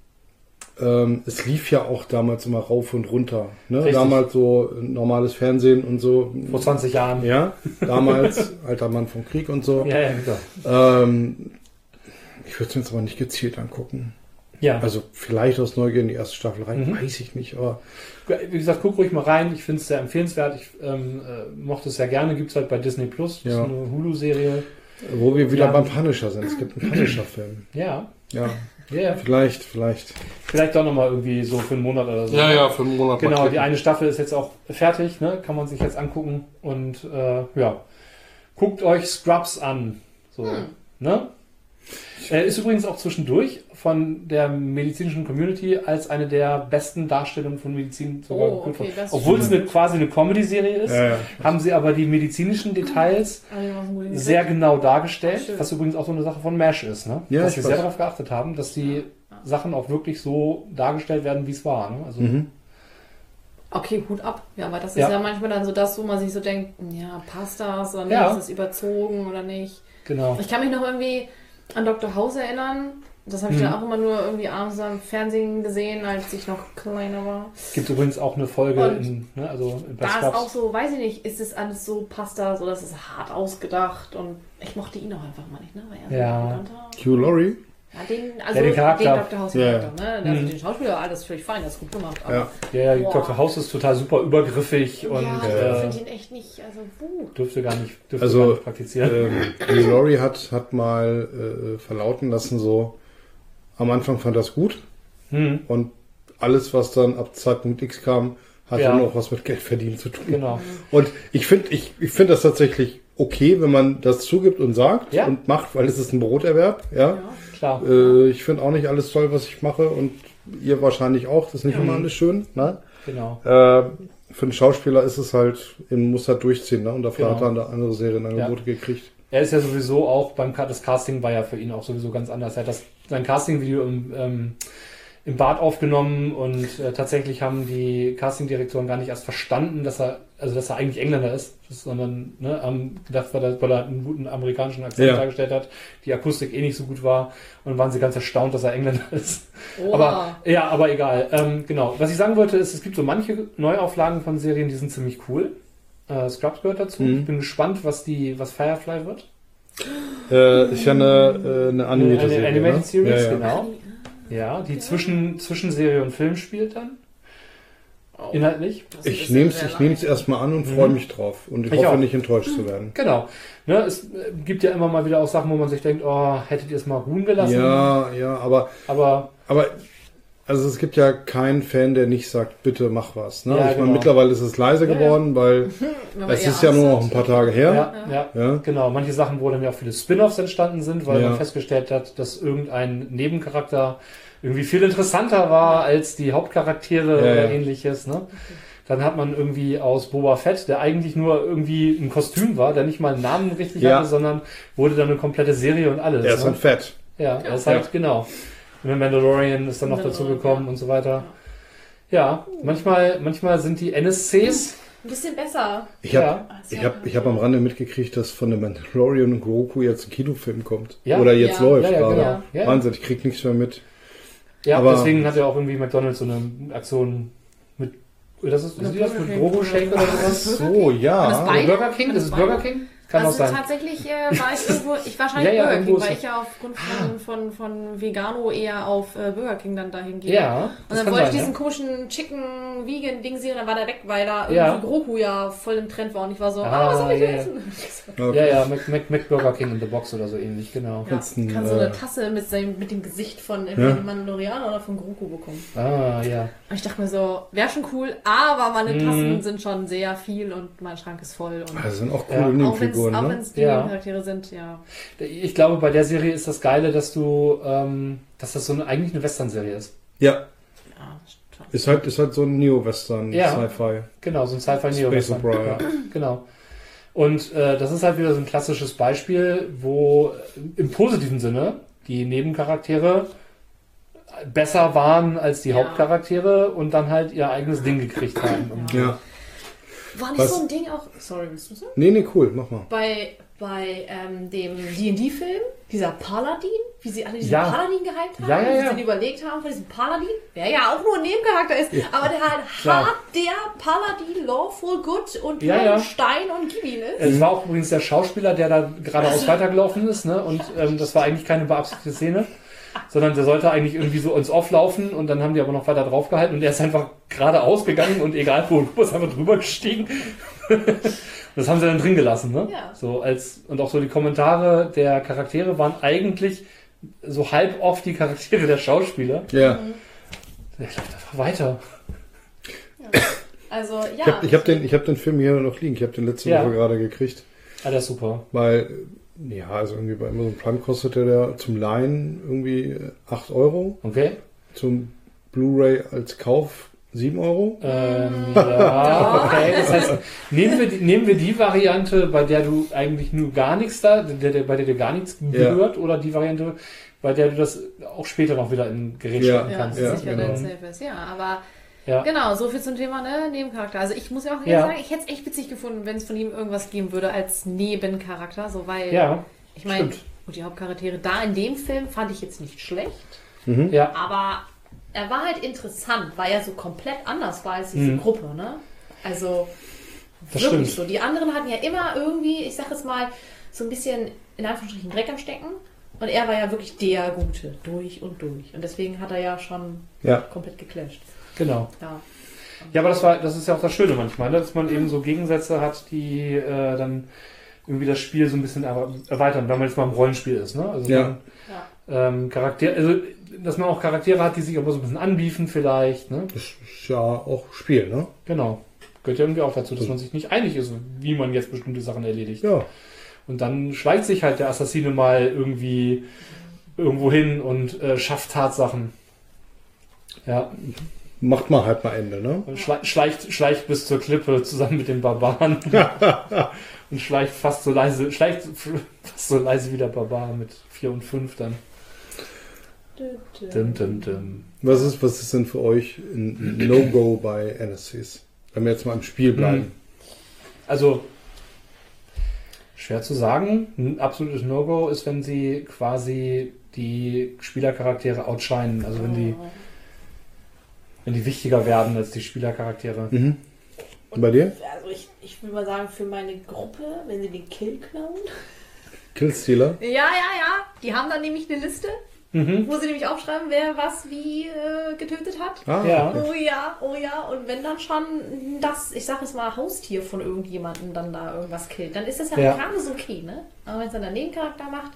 Es lief ja auch damals immer rauf und runter. Ne? Damals so normales Fernsehen und so. Vor 20 Jahren. Ja, damals, alter Mann vom Krieg und so. Ja, genau. Ich würde es mir jetzt aber nicht gezielt angucken. Ja. Also vielleicht aus Neugier in die erste Staffel rein, weiß ich nicht. Aber wie gesagt, guck ruhig mal rein. Ich finde es sehr empfehlenswert. Ich mochte es sehr gerne. Gibt es halt bei Disney Plus. Das ist eine Hulu-Serie. Wo wir wieder beim Punisher sind. Es gibt einen Punisher-Film. Ja. Ja. Yeah. Vielleicht. Vielleicht doch nochmal irgendwie so für einen Monat oder so. Ja, für einen Monat. Genau, die eine Staffel ist jetzt auch fertig, ne? Kann man sich jetzt angucken. Und guckt euch Scrubs an. So, ne? Ist übrigens auch zwischendurch von der medizinischen Community als eine der besten Darstellungen von Medizin sogar obwohl es quasi eine Comedy-Serie ist, haben sie aber die medizinischen Details sehr genau dargestellt, was übrigens auch so eine Sache von MASH ist, ne? Dass sie sehr darauf geachtet haben, dass die Sachen auch wirklich so dargestellt werden, wie es war. Ne? Also, okay, Hut ab. Ja, aber das ist ja manchmal dann so das, wo man sich so denkt, ja, passt das oder nicht, ist das überzogen oder nicht. Genau. Ich kann mich noch irgendwie an Dr. House erinnern. Das habe ich dann auch immer nur irgendwie abends am Fernsehen gesehen, als ich noch kleiner war. Gibt übrigens auch eine Folge bei da ist auch so, weiß ich nicht, ist das alles so, passt das oder ist es hart ausgedacht und ich mochte ihn auch einfach mal nicht, ne? Weil er so Hugh Laurie? Ja, den Charakter. Den Dr. House-Charakter, ne? Also den Schauspieler, alles völlig fein, das ist gut gemacht. Aber, Dr. House ist total super übergriffig und ich finde ihn echt nicht, dürfte gar nicht praktizieren. Hugh Laurie hat mal verlauten lassen, so am Anfang fand das gut und alles, was dann ab Zeitpunkt X kam, hat dann auch was mit Geld verdienen zu tun. Genau. Und ich finde das tatsächlich okay, wenn man das zugibt und sagt und macht, weil es ist ein Broterwerb. Ja, klar. Ich finde auch nicht alles toll, was ich mache und ihr wahrscheinlich auch. Das ist nicht immer alles schön. Ne? Genau. Für einen Schauspieler ist es halt, muss halt durchziehen. Ne? Und dafür hat er eine andere Serienangebote gekriegt. Er ist ja sowieso auch das Casting war ja für ihn auch sowieso ganz anders. Er hat sein Casting-Video im Bad aufgenommen und tatsächlich haben die Castingdirektoren gar nicht erst verstanden, dass er eigentlich Engländer ist, sondern haben gedacht, weil er einen guten amerikanischen Akzent dargestellt hat, die Akustik nicht so gut war und waren sie ganz erstaunt, dass er Engländer ist. Aber egal. Genau. Was ich sagen wollte ist, es gibt so manche Neuauflagen von Serien, die sind ziemlich cool. Scrubs gehört dazu. Ich bin gespannt, was Firefly wird. Ist ja eine animierte Serie. Eine Animated Series, genau. Ja, die zwischen Serie und Film spielt dann. Inhaltlich. Ich nehme es erstmal an und freue mich drauf. Und ich hoffe auch nicht enttäuscht zu werden. Genau. Ne, es gibt ja immer mal wieder auch Sachen, wo man sich denkt, oh, hättet ihr es mal ruhen gelassen? Ja, aber also es gibt ja keinen Fan, der nicht sagt, bitte mach was. Ne? Ich meine, mittlerweile ist es leise geworden, weil es ist ja nur noch ein paar Tage her. Ja, genau. Manche Sachen, wo dann ja auch viele Spin-offs entstanden sind, weil man festgestellt hat, dass irgendein Nebencharakter irgendwie viel interessanter war als die Hauptcharaktere oder ähnliches. Ne? Dann hat man irgendwie aus Boba Fett, der eigentlich nur irgendwie ein Kostüm war, der nicht mal einen Namen richtig hatte, sondern wurde dann eine komplette Serie und alles. Er ist halt fett. Ja, er ist halt, genau. Und der Mandalorian ist dann noch dazu gekommen und so weiter. Ja, manchmal sind die NSCs ein bisschen besser. Ich hab am Rande mitgekriegt, dass von der Mandalorian und Grogu jetzt ein Kinofilm kommt. Ja? Oder jetzt läuft. Ja, genau. Wahnsinn, ich krieg nichts mehr mit. Ja, aber deswegen hat ja auch irgendwie McDonald's so eine Aktion mit. Das ist mit Grogu Shake oder sowas? So, ja. Burger King? Das ist Burger King? Kann auch sein. Tatsächlich war ich irgendwo, wahrscheinlich Burger King, weil ich ja aufgrund von Vegano eher auf Burger King dann dahin gehe. Ja. Und dann wollte ich diesen komischen Chicken Vegan Ding sehen, dann war der weg, weil da irgendwie Grogu ja voll im Trend war und ich war so, was soll ich essen? Okay. Ja, Burger King in the Box oder so ähnlich, genau. Ja, kann so eine Tasse mit dem Gesicht von Mandalorianer oder von Grogu bekommen. Ja. Und ich dachte mir so, wäre schon cool, aber meine Tassen sind schon sehr viel und mein Schrank ist voll. Und das sind auch coole Nebenfiguren. Auch wenn es die Charaktere sind, Ich glaube, bei der Serie ist das Geile, dass dass das eigentlich eine Western-Serie ist. Ja. Ist halt so ein Neo-Western, Sci-Fi. Genau, so ein Sci-Fi-Neo-Western. Genau. Und das ist halt wieder so ein klassisches Beispiel, wo im positiven Sinne die Nebencharaktere besser waren als die Hauptcharaktere und dann halt ihr eigenes Ding gekriegt haben. War nicht so ein Ding auch... Sorry, willst du sagen? Nee, cool, mach mal. Bei dem D&D-Film, dieser Paladin, wie sie alle diesen Paladin gehypt haben, wie sie den überlegt haben von diesem Paladin, der ja auch nur ein Nebencharakter ist, aber der halt hart der Paladin Lawful Good und Stein und gib ihn ist. Es war auch übrigens der Schauspieler, der da geradeaus weitergelaufen ist, ne? Und das war eigentlich keine beabsichtigte Szene, sondern der sollte eigentlich irgendwie so ins Off laufen und dann haben die aber noch weiter draufgehalten und er ist einfach geradeaus gegangen und egal wo, ist einfach drüber gestiegen. Das haben sie dann drin gelassen, ne? Ja. So und auch so die Kommentare der Charaktere waren eigentlich so halb oft die Charaktere der Schauspieler. Ja. Der läuft einfach weiter. Ja. Also, ja. Ich hab den Film hier noch liegen. Ich habe den letzte Woche gerade gekriegt. Ah, das ist super. Weil, also irgendwie bei Amazon Prime kostete der zum Leihen irgendwie 8 Euro. Okay. Zum Blu-ray als Kauf 7 Euro. Ja, okay. Das heißt, nehmen wir die Variante, bei der du eigentlich nur gar nichts bei der dir gar nichts gehört, oder die Variante, bei der du das auch später noch wieder in Gerät stecken kannst. Ja, sicher dein Safe ist. Ja, aber genau, so viel zum Thema Nebencharakter. Also ich muss ja auch sagen, ich hätte es echt witzig gefunden, wenn es von ihm irgendwas geben würde als Nebencharakter, so weil ich meine, und die Hauptcharaktere da in dem Film fand ich jetzt nicht schlecht, aber er war halt interessant, weil er so komplett anders war als diese Gruppe, ne? Also das wirklich stimmt. so. Die anderen hatten ja immer irgendwie, ich sag jetzt mal, so ein bisschen in Anführungsstrichen Dreck am Stecken. Und er war ja wirklich der Gute, durch und durch. Und deswegen hat er ja schon komplett geclasht. Genau. Ja, aber das ist ja auch das Schöne manchmal, ne? Dass man eben so Gegensätze hat, die dann irgendwie das Spiel so ein bisschen erweitern, wenn man jetzt mal im Rollenspiel ist, ne? Also Charaktere, dass man auch Charaktere hat, die sich aber so ein bisschen anbiefen vielleicht, ne? Das ist ja auch Spiel, ne? Genau. Gehört ja irgendwie auch dazu, dass man sich nicht einig ist, wie man jetzt bestimmte Sachen erledigt. Ja. Und dann schleicht sich halt der Assassine mal irgendwie irgendwo hin und schafft Tatsachen. Ja. Macht man halt mal Ende, ne? Und schleicht bis zur Klippe zusammen mit den Barbaren. Und schleicht fast so leise wie der Barbar mit 4 und 5 dann. Was ist denn für euch ein No-Go bei NSCs? Wenn wir jetzt mal im Spiel bleiben. Also, schwer zu sagen. Ein absolutes No-Go ist, wenn sie quasi die Spielercharaktere outshinen. Also wenn die wichtiger werden als die Spielercharaktere. Mhm. Und bei dir? Also ich würde mal sagen, für meine Gruppe, wenn sie den Kill klauen. Killstealer? Ja. Die haben dann nämlich eine Liste, wo sie nämlich aufschreiben, wer was wie getötet hat. Ja. Okay. Oh ja. Und wenn dann schon das, ich sag jetzt mal, Haustier von irgendjemandem dann da irgendwas killt, dann ist das ja gerade so okay, ne? Aber wenn es dann der Nebencharakter macht.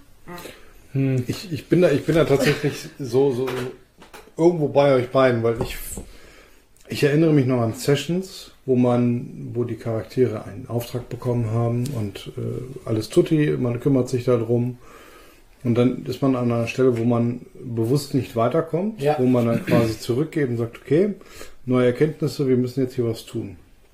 Ich bin da tatsächlich so irgendwo bei euch beiden, weil ich erinnere mich noch an Sessions, wo die Charaktere einen Auftrag bekommen haben und alles tutti, man kümmert sich darum. Und dann ist man an einer Stelle, wo man bewusst nicht weiterkommt, wo man dann quasi zurückgeht und sagt, okay, neue Erkenntnisse, wir müssen jetzt hier was tun.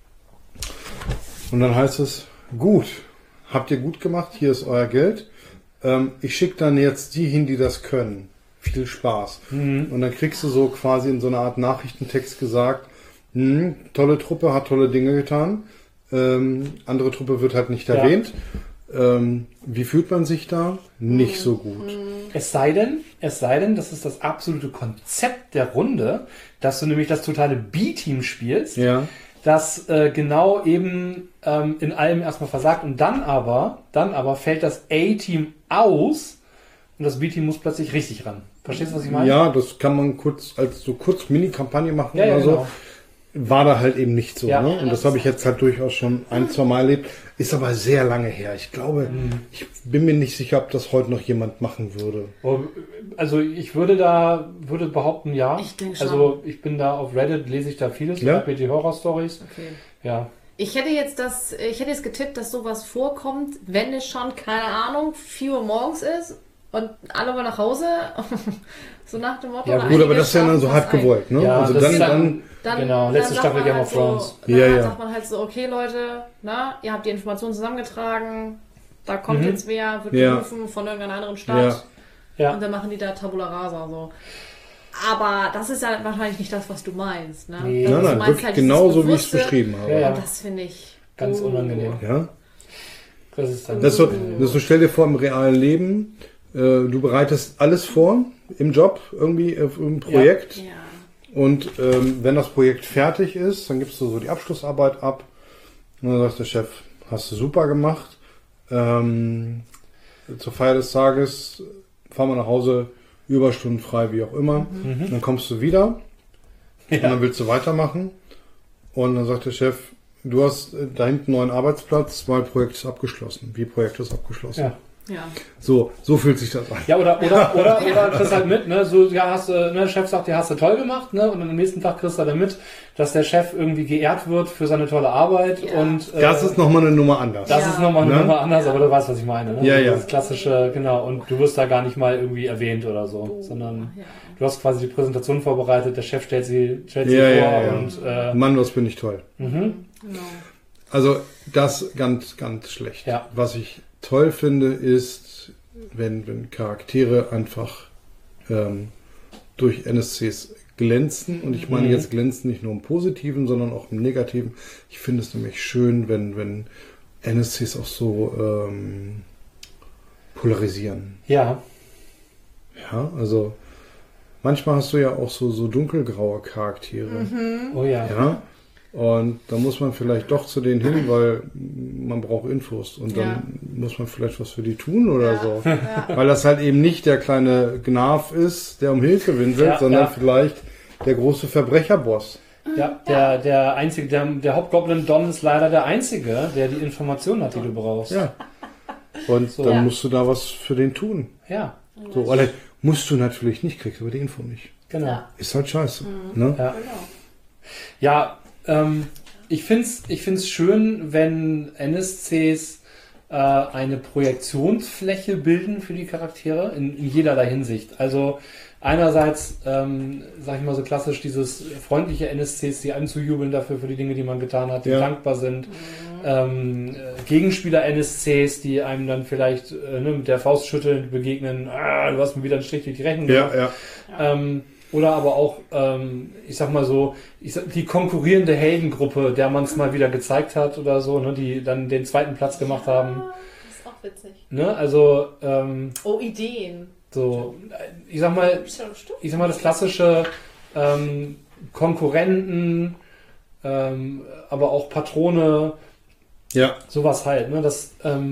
Und dann heißt es, gut, habt ihr gut gemacht, hier ist euer Geld. Ich schicke dann jetzt die hin, die das können. Viel Spaß. Und dann kriegst du so quasi in so einer Art Nachrichtentext gesagt, tolle Truppe, hat tolle Dinge getan. Andere Truppe wird halt nicht erwähnt. Wie fühlt man sich da? Nicht so gut. Es sei denn, das ist das absolute Konzept der Runde, dass du nämlich das totale B-Team spielst, das genau eben in allem erstmal versagt und dann aber fällt das A-Team aus und das B-Team muss plötzlich richtig ran. Verstehst du, was ich meine? Ja, das kann man kurz Mini-Kampagne machen oder so. Genau. War da halt eben nicht so. Ne? Und das habe ich jetzt halt durchaus schon 1-2 Mal erlebt. Ist aber sehr lange her. Ich glaube, ich bin mir nicht sicher, ob das heute noch jemand machen würde. Also ich würde behaupten, ja. Ich denke schon. Also ich bin da auf Reddit, lese ich da vieles, die Horror-Stories. Okay. Ja. Ich hätte jetzt getippt, dass sowas vorkommt, wenn es schon, keine Ahnung, 4 Uhr morgens ist und alle mal nach Hause. So nach dem Motto. Ja gut, aber das ist ja dann so halb gewollt, ne? Ja, also dann genau, letzte Staffel Game of Thrones. Dann sagt man halt so, okay Leute, ihr habt die Informationen zusammengetragen, da kommt jetzt wer, wird gerufen von irgendeiner anderen Stadt und dann machen die da Tabula Rasa so. Aber das ist ja wahrscheinlich nicht das, was du meinst, ne? Nee. Nein, du meinst wirklich halt genauso, wie ich es beschrieben habe. Ja. Und das finde ich... Ganz unangenehm. Ja. Das ist dann das so, stell dir vor, im realen Leben, du bereitest alles vor im Job, irgendwie im Projekt. Ja. Und wenn das Projekt fertig ist, dann gibst du so die Abschlussarbeit ab. Und dann sagt der Chef, hast du super gemacht. Zur Feier des Tages fahren wir nach Hause, Überstunden frei, wie auch immer. Dann kommst du wieder und dann willst du weitermachen. Und dann sagt der Chef, du hast da hinten einen neuen Arbeitsplatz, weil Projekt ist abgeschlossen. Wie Projekt ist abgeschlossen. Ja. So fühlt sich das an. Ja, oder kriegst halt mit, ne, so, ja, hast du, ne, der Chef sagt, ja, hast du toll gemacht, ne, und am nächsten Tag kriegst du dann mit, dass der Chef irgendwie geehrt wird für seine tolle Arbeit und, das ist nochmal eine Nummer anders. Das ist nochmal eine Nummer anders, aber du weißt, was ich meine, ne? Ja. Das klassische, genau, und du wirst da gar nicht mal irgendwie erwähnt oder so, sondern du hast quasi die Präsentation vorbereitet, der Chef stellt sie vor und, Mann, was bin ich toll. Genau. Also, das ganz, ganz schlecht. Ja. Was ich toll finde, ist, wenn Charaktere einfach durch NSCs glänzen. Und ich meine jetzt glänzen nicht nur im Positiven, sondern auch im Negativen. Ich finde es nämlich schön, wenn NSCs auch so polarisieren. Ja. Ja, also manchmal hast du ja auch so dunkelgraue Charaktere. Oh ja. Ja. Und da muss man vielleicht doch zu denen hin, weil man braucht Infos. Und dann muss man vielleicht was für die tun oder so. Ja. Weil das halt eben nicht der kleine Gnarf ist, der um Hilfe winselt, sondern vielleicht der große Verbrecherboss. Ja, der einzige, der Hauptgoblin Don ist leider der einzige, der die Informationen hat, die du brauchst. Ja. Und dann musst du da was für den tun. Ja. So, oder musst du natürlich nicht, kriegst aber die Info nicht. Genau. Ja. Ist halt scheiße. Ne? Ja. Ja, ich find's schön, wenn NSCs eine Projektionsfläche bilden für die Charaktere in jederlei Hinsicht. Also einerseits, sag ich mal so klassisch, dieses freundliche NSCs, die anzujubeln dafür für die Dinge, die man getan hat, die dankbar sind. Gegenspieler-NSCs, die einem dann vielleicht mit der Faust schütteln begegnen, du hast mir wieder einen Strich durch die Rechnung gemacht. Oder aber auch, ich sag mal so, die konkurrierende Heldengruppe, der man es mal wieder gezeigt hat oder so, ne, die dann den zweiten Platz gemacht haben. Das ist auch witzig. Ne, also Ideen. So, ich sag mal das klassische Konkurrenten, aber auch Patrone, sowas halt, ne, das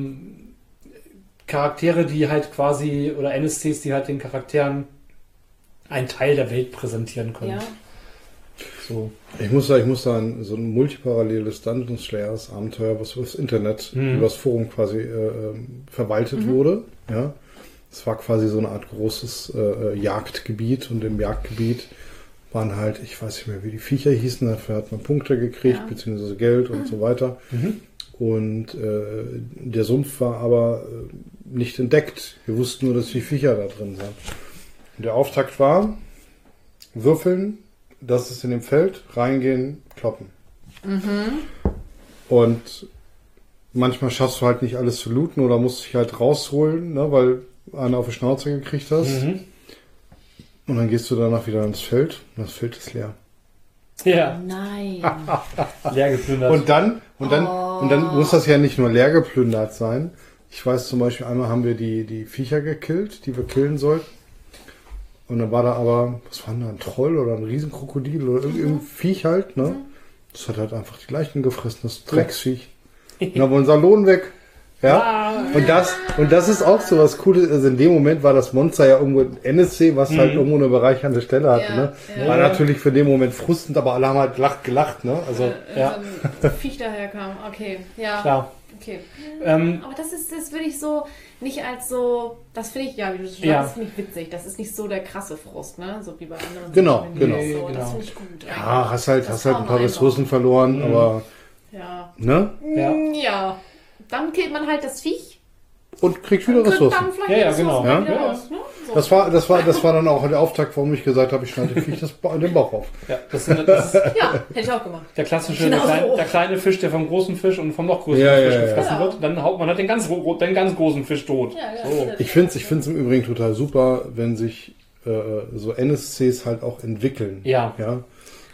Charaktere, die halt quasi, oder NSCs, die halt den Charakteren einen Teil der Welt präsentieren können. Ja. So. Ich muss da an so ein multiparalleles Dungeon Slayers Abenteuer, was über das Internet, über das Forum quasi verwaltet wurde. Ja. Es war quasi so eine Art großes Jagdgebiet, und im Jagdgebiet waren halt, ich weiß nicht mehr, wie die Viecher hießen, dafür hat man Punkte gekriegt, beziehungsweise Geld und so weiter. Und der Sumpf war aber nicht entdeckt. Wir wussten nur, dass die Viecher da drin sind. Und der Auftakt war, würfeln, das ist in dem Feld, reingehen, kloppen. Und manchmal schaffst du halt nicht alles zu looten oder musst dich halt rausholen, ne, weil einer auf die Schnauze gekriegt hast. Und dann gehst du danach wieder ins Feld und das Feld ist leer. Ja. Nein. Leer geplündert. Und dann muss das ja nicht nur leer geplündert sein. Ich weiß zum Beispiel, einmal haben wir die Viecher gekillt, die wir killen sollten. Und dann war da aber, was war denn da, ein Troll oder ein Riesenkrokodil oder irgendein Viech halt, ne? Das hat halt einfach die Leichen gefressen, das Drecksviech. Und dann war unser Lohn weg. Ja. Und das ist auch so was Cooles. Also in dem Moment war das Monster ja irgendwo ein NSC, was halt irgendwo eine bereichernde Stelle hatte, ne? War natürlich für den Moment frustend, aber alle haben halt gelacht, ne? Also, so ein Viech daherkam. Okay, ja. Okay. Aber das würde ich so nicht als so, das finde ich, wie du schon sagst, das finde ich witzig. Das ist nicht so der krasse Frust, ne? So wie bei anderen. Genau. So, das finde ich gut. Ja, hast halt ein paar Ressourcen verloren, aber. Ja. Ne? Ja. Dann killt man halt das Viech. Und kriegt wieder Ressourcen. Genau. Ja. Raus, ne? So. Das war dann auch der Auftakt, warum ich gesagt habe, ich schneide dem Viech den Bauch auf. Ja, das hätte ich auch gemacht. Der klassische, der kleine Fisch, der vom großen Fisch und vom noch größeren Fisch gefressen wird. Dann haut man halt den ganz großen Fisch tot. So. Ich find's im Übrigen total super, wenn sich so NSCs halt auch entwickeln. Ja.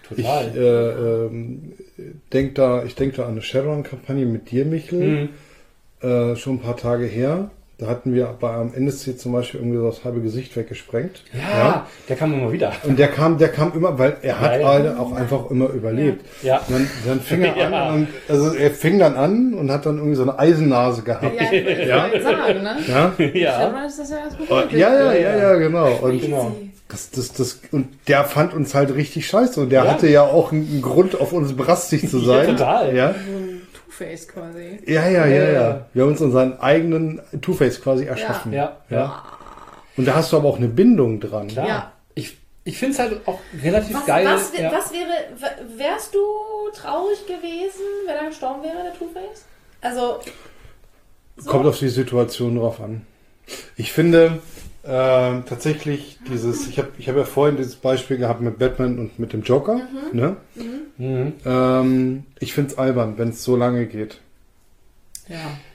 Total. Ich denk da an eine Shadowrun-Kampagne mit dir, Michel, schon ein paar Tage her. Da hatten wir am NSC zum Beispiel irgendwie so das halbe Gesicht weggesprengt. Ja, der kam immer wieder. Und der kam immer, weil er hat auch einfach immer überlebt. Ja. Und dann fing er an, er fing dann an und hat dann irgendwie so eine Eisennase gehabt. Ja, sagen, ne? Ja. Ist das ja erst gut. Ja, genau. Und und der fand uns halt richtig scheiße. Und der hatte ja auch einen Grund, auf uns brastig zu sein. Ja, total. Ja. Two-Face quasi. Ja. Wir haben uns unseren eigenen Two-Face quasi erschaffen. Ja. Und da hast du aber auch eine Bindung dran. Klar. Ja. Ich finde es halt auch relativ geil. Wärst du traurig gewesen, wenn er gestorben wäre, der Two-Face? Also. So? Kommt auf die Situation drauf an. Ich finde tatsächlich ich habe ja vorhin dieses Beispiel gehabt mit Batman und mit dem Joker. Ne? Ich finde es albern, wenn es so lange geht. Ja.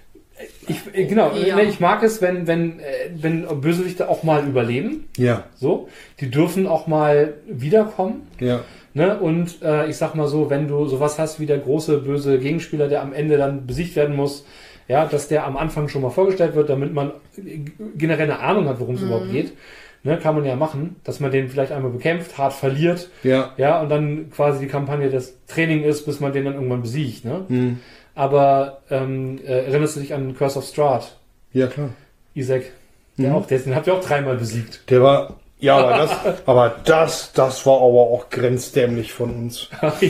Ich mag es, wenn Bösewichte auch mal überleben. Ja. So, die dürfen auch mal wiederkommen. Ja. Ne? Und ich sag mal so, wenn du sowas hast wie der große böse Gegenspieler, der am Ende dann besiegt werden muss, ja, dass der am Anfang schon mal vorgestellt wird, damit man generell eine Ahnung hat, worum es überhaupt geht. Ne, kann man ja machen, dass man den vielleicht einmal bekämpft, hart verliert. Ja, und dann quasi die Kampagne das Training ist, bis man den dann irgendwann besiegt. Ne? Aber erinnerst du dich an Curse of Strahd? Ja, klar. Isaac. Den habt ihr auch 3-mal besiegt. Der war... Ja, aber das war aber auch grenzdämlich von uns.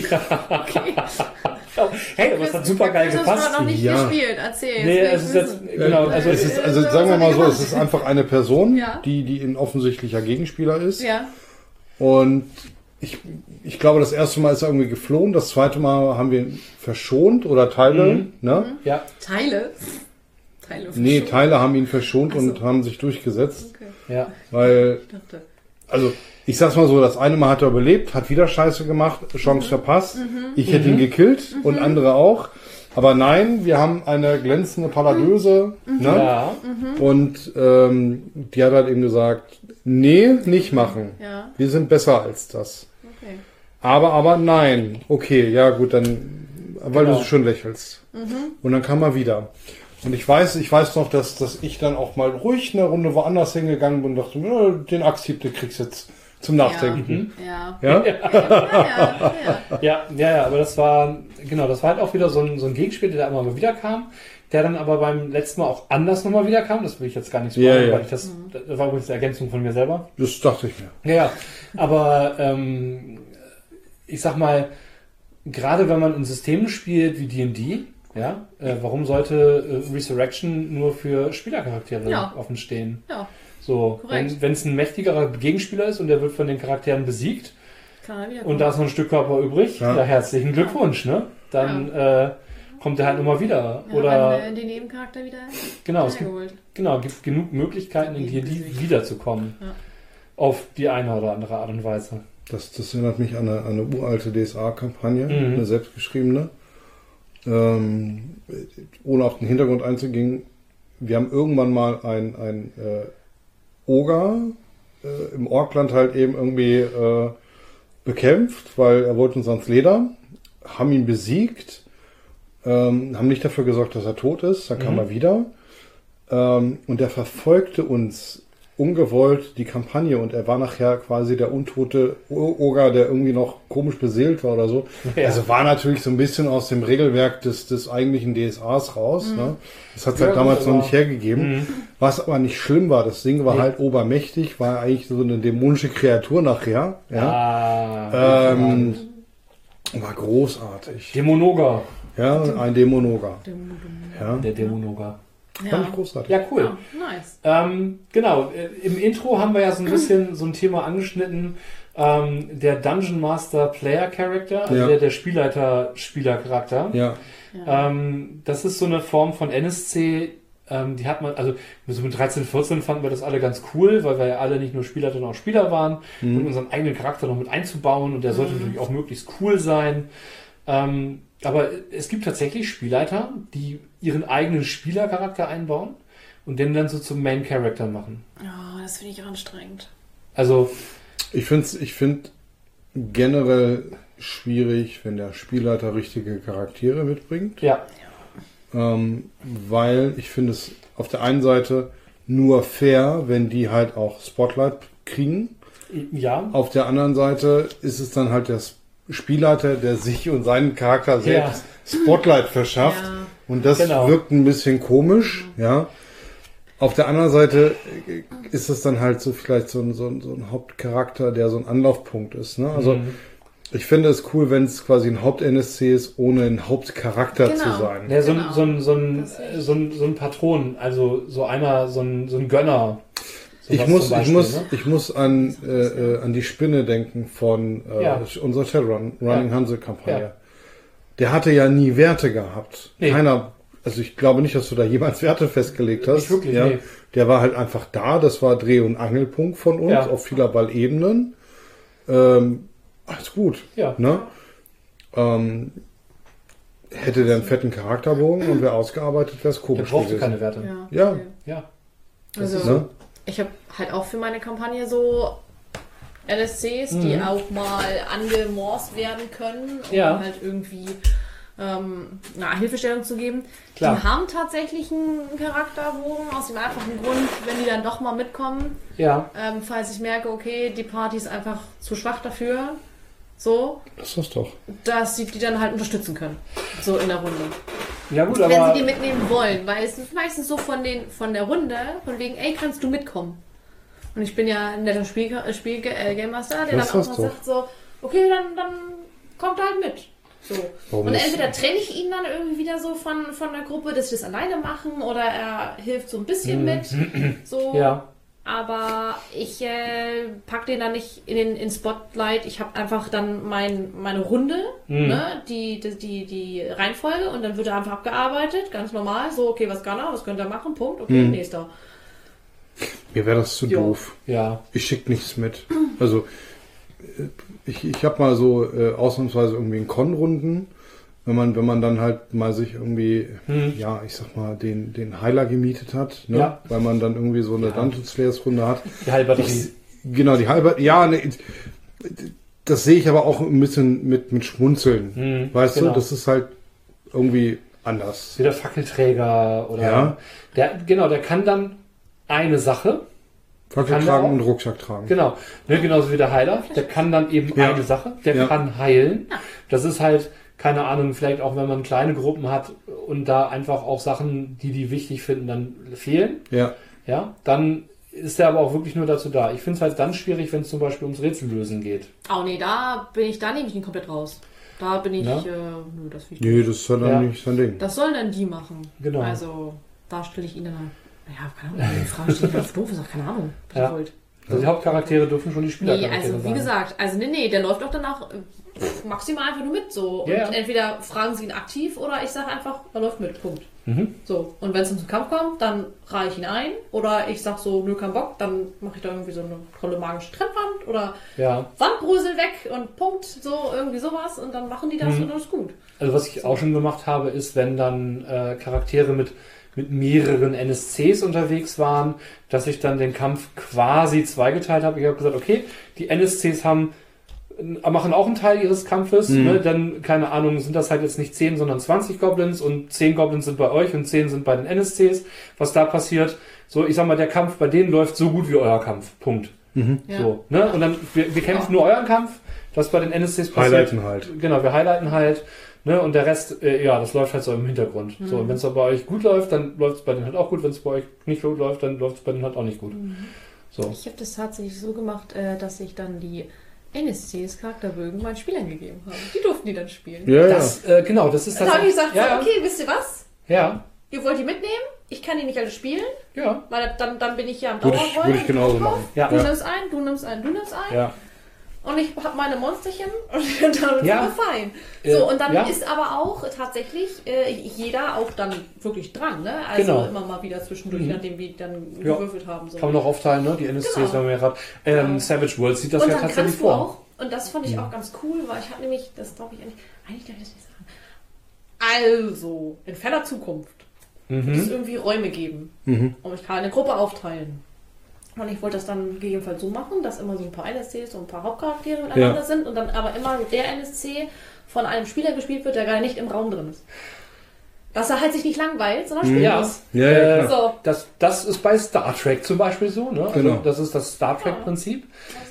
Hey, aber es hat super geil gepasst. Das noch nicht gespielt, erzähl. Nee, es ist jetzt, genau, also sagen wir mal so, es ist einfach eine Person, die ein offensichtlicher Gegenspieler ist. Ja. Und ich glaube, das erste Mal ist er irgendwie geflohen, das zweite Mal haben wir ihn verschont oder Teile, ne? Ja. Teile Teile haben ihn verschont und haben sich durchgesetzt. Okay. Ja. Weil, also, ich sag's mal so, das eine Mal hat er überlebt, hat wieder Scheiße gemacht, Chance verpasst. Ich hätte ihn gekillt und andere auch. Aber nein, wir haben eine glänzende Paladöse. Ne? Ja. Und die hat halt eben gesagt, nee, nicht machen. Ja. Wir sind besser als das. Okay. Aber nein. Okay, ja gut, dann, weil du so schön lächelst. Und dann kam er wieder. Und ich weiß noch, dass ich dann auch mal ruhig eine Runde woanders hingegangen bin und dachte, den Axthieb, den kriegst du jetzt zum Nachdenken. Ja, aber das war halt auch wieder so ein Gegenspieler, der immer mal wieder kam, der dann aber beim letzten Mal auch anders nochmal wieder kam. Das will ich jetzt gar nicht sagen, weil das war übrigens eine Ergänzung von mir selber. Das dachte ich mir. Ja, aber ich sag mal, gerade wenn man in Systemen spielt wie D&D, ja, warum sollte Resurrection nur für Spielercharaktere offen stehen? Ja. So, wenn es ein mächtigerer Gegenspieler ist und der wird von den Charakteren besiegt und da ist noch ein Stück Körper übrig, herzlichen Glückwunsch, ne? Dann kommt er halt nochmal wieder. Ja, oder den Nebencharakter wieder gibt genug Möglichkeiten, in D&D wiederzukommen. Ja. Auf die eine oder andere Art und Weise. Das erinnert mich an eine uralte DSA-Kampagne, eine selbstgeschriebene. Ohne auf den Hintergrund einzugehen, wir haben irgendwann mal ein Oger im Orkland halt eben irgendwie bekämpft, weil er wollte uns ans Leder, haben ihn besiegt, haben nicht dafür gesorgt, dass er tot ist, dann kam er wieder und er verfolgte uns ungewollt die Kampagne und er war nachher quasi der untote Oger, der irgendwie noch komisch beseelt war oder so. Ja. Also war natürlich so ein bisschen aus dem Regelwerk des eigentlichen DSAs raus. Ne? Das hat es halt damals noch nicht hergegeben. Was aber nicht schlimm war, das Ding war halt obermächtig, war eigentlich so eine dämonische Kreatur nachher. Ja? War großartig. Dämonoger. Ja, ein Dämonoger. Ja. Der Dämonoger. Fand ich großartig. Ja, cool. Ja, nice. Genau, im Intro haben wir ja so ein bisschen so ein Thema angeschnitten, der Dungeon Master Player Character, also der Spielleiter-Spieler-Charakter. Ja. Das ist so eine Form von NSC, die hat man, also so mit 13, 14 fanden wir das alle ganz cool, weil wir ja alle nicht nur Spieler, sondern auch Spieler waren und unseren eigenen Charakter noch mit einzubauen und der sollte natürlich auch möglichst cool sein. Aber es gibt tatsächlich Spielleiter, die ihren eigenen Spielercharakter einbauen und den dann so zum Main Character machen. Oh, das finde ich anstrengend. Also ich finde generell schwierig, wenn der Spielleiter richtige Charaktere mitbringt. Ja. Weil ich finde es auf der einen Seite nur fair, wenn die halt auch Spotlight kriegen. Ja. Auf der anderen Seite ist es dann halt der Spielleiter, der sich und seinen Charakter selbst Spotlight verschafft. Ja. Und das wirkt ein bisschen komisch, ja. Auf der anderen Seite ist es dann halt so vielleicht so ein Hauptcharakter, der so ein Anlaufpunkt ist, ne? Also ich finde es cool, wenn es quasi ein Haupt-NSC ist, ohne ein Hauptcharakter zu sein. Ja, so ein Patron, also so einer, so ein Gönner. Ich muss an die Spinne denken von unserer Shadowrun Hanse-Kampagne. Ja. Der hatte ja nie Werte gehabt. Nee. Also ich glaube nicht, dass du da jemals Werte festgelegt hast. Nicht wirklich, nee. Der war halt einfach da. Das war Dreh- und Angelpunkt von uns auf vielerlei Ebenen. Alles gut. Ja. Ne? Hätte der einen fetten Charakterbogen und wäre ausgearbeitet, wäre es komisch. Der brauchte keine Werte. Ja. Also ich habe halt auch für meine Kampagne so LSCs, die auch mal angemorst werden können, um halt irgendwie Hilfestellung zu geben. Klar. Die haben tatsächlich einen Charakterbogen aus dem einfachen Grund, wenn die dann doch mal mitkommen. Ja. Falls ich merke, okay, die Party ist einfach zu schwach dafür. So. Das ist doch. Dass sie die dann halt unterstützen können. So in der Runde. Ja gut, wenn sie die mitnehmen wollen, weil es ist meistens so von der Runde, von wegen, ey, kannst du mitkommen? Und ich bin ja ein netter Game Master, der dann auch mal sagt so, okay, dann kommt er halt mit. So. Und entweder trenne ich ihn dann irgendwie wieder so von der Gruppe, dass sie das alleine machen, oder er hilft so ein bisschen mit. So. Ja. Aber ich pack den dann nicht in Spotlight. Ich habe einfach dann meine Runde, ne, die Reihenfolge, und dann wird er einfach abgearbeitet, ganz normal. So, okay, was kann er, was könnte er machen, Punkt, okay, nächster. Mir wäre das zu doof. Ja. Ich schicke nichts mit. Also ich habe mal so ausnahmsweise irgendwie in Con-Runden, wenn man dann halt mal sich irgendwie, ich sag mal, den Heiler gemietet hat, ne? Weil man dann irgendwie so eine Dungeon Slayers Runde hat. Die Heilbatterie. Genau, die Heilbatterie. Das sehe ich aber auch ein bisschen mit Schmunzeln. Weißt du, das ist halt irgendwie anders. Wie der Fackelträger oder der kann dann eine Sache. Fackel tragen und Rucksack tragen. Genau. Ne, genauso wie der Heiler. Der kann dann eben eine Sache. Der kann heilen. Ja. Das ist halt, keine Ahnung, vielleicht auch, wenn man kleine Gruppen hat und da einfach auch Sachen, die wichtig finden, dann fehlen. Ja. Dann ist der aber auch wirklich nur dazu da. Ich finde es halt dann schwierig, wenn es zum Beispiel ums Rätsellösen geht. Oh nee, da nehme ich ihn komplett raus. Da bin ich, das ist ja dann nicht sein Ding. Das sollen dann die machen. Genau. Also, da stelle ich ihn dann keine Ahnung, die Frage steht auf doof, ist keine Ahnung, was ihr wollt. Also die Hauptcharaktere dürfen schon die Spielercharaktere sein. Nee, also wie gesagt, der läuft doch dann auch maximal einfach nur mit, so. Und entweder fragen sie ihn aktiv oder ich sage einfach, er läuft mit, Punkt. So. Und wenn es zum Kampf kommt, dann reihe ich ihn ein, oder ich sag so, nö, kein Bock, dann mache ich da irgendwie so eine tolle magische Trennwand oder Wandbrösel weg und Punkt, so irgendwie sowas, und dann machen die das und dann ist gut. Also was ich auch schon gemacht habe, ist, wenn dann Charaktere mit mehreren NSCs unterwegs waren, dass ich dann den Kampf quasi zweigeteilt habe. Ich habe gesagt, okay, die NSCs machen auch einen Teil ihres Kampfes, ne? Dann, keine Ahnung, sind das halt jetzt nicht 10, sondern 20 Goblins, und 10 Goblins sind bei euch und 10 sind bei den NSCs. Was da passiert, so, ich sag mal, der Kampf bei denen läuft so gut wie euer Kampf. Punkt. So, ne? Und dann, wir kämpfen nur euren Kampf, was bei den NSCs passiert. Highlighten halt. Genau, wir highlighten halt. Ne, und der Rest, das läuft halt so im Hintergrund. So, und wenn es bei euch gut läuft, dann läuft es bei denen halt auch gut. Wenn es bei euch nicht gut läuft, dann läuft es bei denen halt auch nicht gut. So. Ich habe das tatsächlich so gemacht, dass ich dann die NSCs Charakterbögen meinen Spielern gegeben habe. Die durften die dann spielen. Ja, das, genau, das ist das. Dann habe ich gesagt, okay, wisst ihr was? Ja. Ihr wollt die mitnehmen? Ich kann die nicht alle spielen. Ja. Weil dann bin ich ja am Dauerrollen. Würde ich genauso machen. Ja. Du nimmst ein, du nimmst ein, du nimmst ein. Ja. Und ich habe meine Monsterchen und dann ist es fein. So, und dann ist aber auch tatsächlich jeder auch dann wirklich dran, ne? Also immer mal wieder zwischendurch, nachdem wir dann gewürfelt haben. So. Kann man noch aufteilen, ne? Die NSCs haben wir gerade. Savage Worlds sieht das und ja tatsächlich vor. Auch, und das fand ich auch ganz cool, weil ich habe nämlich, das glaube ich eigentlich darf ich das nicht sagen. Also, in ferner Zukunft wird es irgendwie Räume geben. Und ich kann eine Gruppe aufteilen. Und ich wollte das dann gegebenenfalls so machen, dass immer so ein paar NSCs und ein paar Hauptcharaktere miteinander sind und dann aber immer der NSC von einem Spieler gespielt wird, der gar nicht im Raum drin ist. Dass er halt sich nicht langweilt, sondern spielen muss. Ja. So. Das ist bei Star Trek zum Beispiel so. Ne? Genau. Also das ist das Star Trek-Prinzip.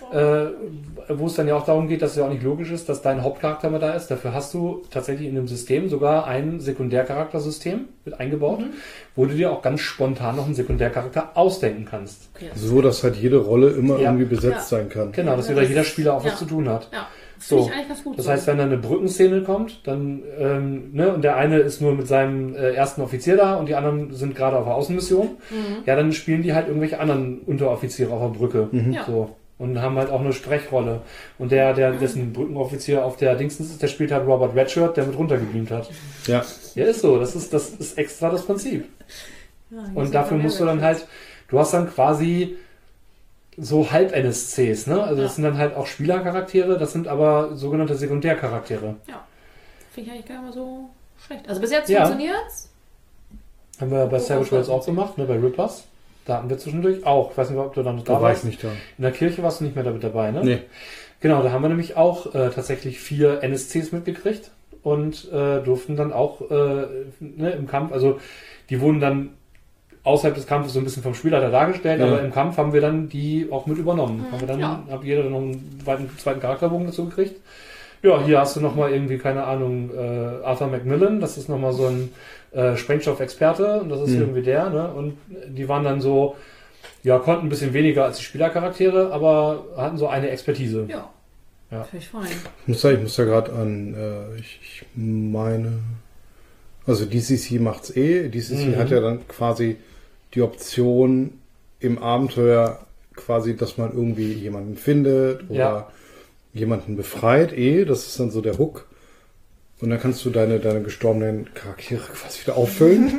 Wo es dann ja auch darum geht, dass es ja auch nicht logisch ist, dass dein Hauptcharakter mal da ist. Dafür hast du tatsächlich in dem System sogar ein Sekundärcharaktersystem mit eingebaut, wo du dir auch ganz spontan noch einen Sekundärcharakter ausdenken kannst. Okay. So, dass halt jede Rolle immer irgendwie besetzt sein kann. Genau, dass jeder Spieler auch was zu tun hat. Ja. So, das heißt, wenn dann eine Brückenszene kommt, dann und der eine ist nur mit seinem ersten Offizier da und die anderen sind gerade auf der Außenmission, dann spielen die halt irgendwelche anderen Unteroffiziere auf der Brücke. So. Und haben halt auch eine Sprechrolle. Und dessen Brückenoffizier auf der Dingsens ist, der spielt halt Robert Redshirt, der mit runtergebeamt hat. Ja. Ja, ist so. Das ist extra das Prinzip. Ja, und dafür musst du dann halt, du hast dann quasi so Halb-NSCs, ne? Also das sind dann halt auch Spielercharaktere, das sind aber sogenannte Sekundärcharaktere. Ja. Finde ich eigentlich gar nicht mal so schlecht. Also bis jetzt funktioniert's. Haben wir bei Savage Worlds auch gemacht, ne? Bei Rippers. Da hatten wir zwischendurch auch. Ich weiß nicht, ob du dann da warst. Nicht da. In der Kirche warst du nicht mehr damit dabei, ne? Nee. Genau, da haben wir nämlich auch tatsächlich 4 NSCs mitgekriegt und durften dann auch im Kampf, also die wurden dann außerhalb des Kampfes so ein bisschen vom Spielleiter dargestellt, aber im Kampf haben wir dann die auch mit übernommen. Hat jeder dann noch einen zweiten Charakterbogen dazu gekriegt. Ja, hier hast du nochmal irgendwie, keine Ahnung, Arthur Macmillan, das ist nochmal so ein Sprengstoff-Experte und das ist irgendwie der, ne? Und die waren dann so, konnten ein bisschen weniger als die Spielercharaktere, aber hatten so eine Expertise. Ja. Finde ich fein. Ich muss da gerade an, ich meine, also DCC macht's DCC hat ja dann quasi die Option im Abenteuer quasi, dass man irgendwie jemanden findet oder jemanden befreit, das ist dann so der Hook. Und dann kannst du deine gestorbenen Charaktere quasi wieder auffüllen.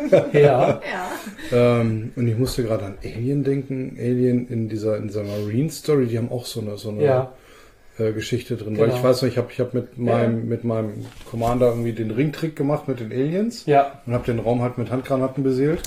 Und ich musste gerade an Alien denken. Alien in dieser Marine Story, die haben auch so eine Geschichte drin. Genau. Weil ich weiß noch, ich hab mit meinem Commander irgendwie den Ringtrick gemacht mit den Aliens. Ja. Und habe den Raum halt mit Handgranaten beseelt.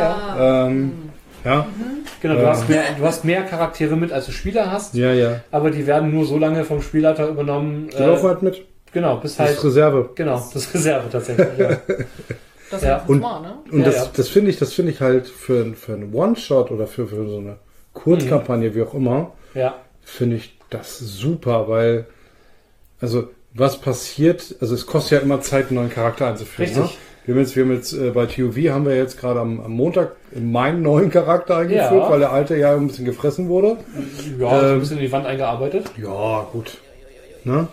Genau, du hast mehr Charaktere mit, als du Spieler hast. Ja. Aber die werden nur so lange vom Spielleiter übernommen. Die laufen halt mit. Genau, bis halt. Das ist Reserve. Genau, das ist Reserve tatsächlich, Das ist smart, ne? Und das finde ich halt für einen One-Shot oder für so eine Kurzkampagne, wie auch immer, finde ich das super, weil, also, was passiert, also es kostet ja immer Zeit, einen neuen Charakter einzuführen. Richtig. Ne? Wir haben jetzt bei TOV haben wir jetzt gerade am Montag meinen neuen Charakter eingeführt, weil der alte ja ein bisschen gefressen wurde. Ja, ein bisschen in die Wand eingearbeitet. Ja, gut. Ne?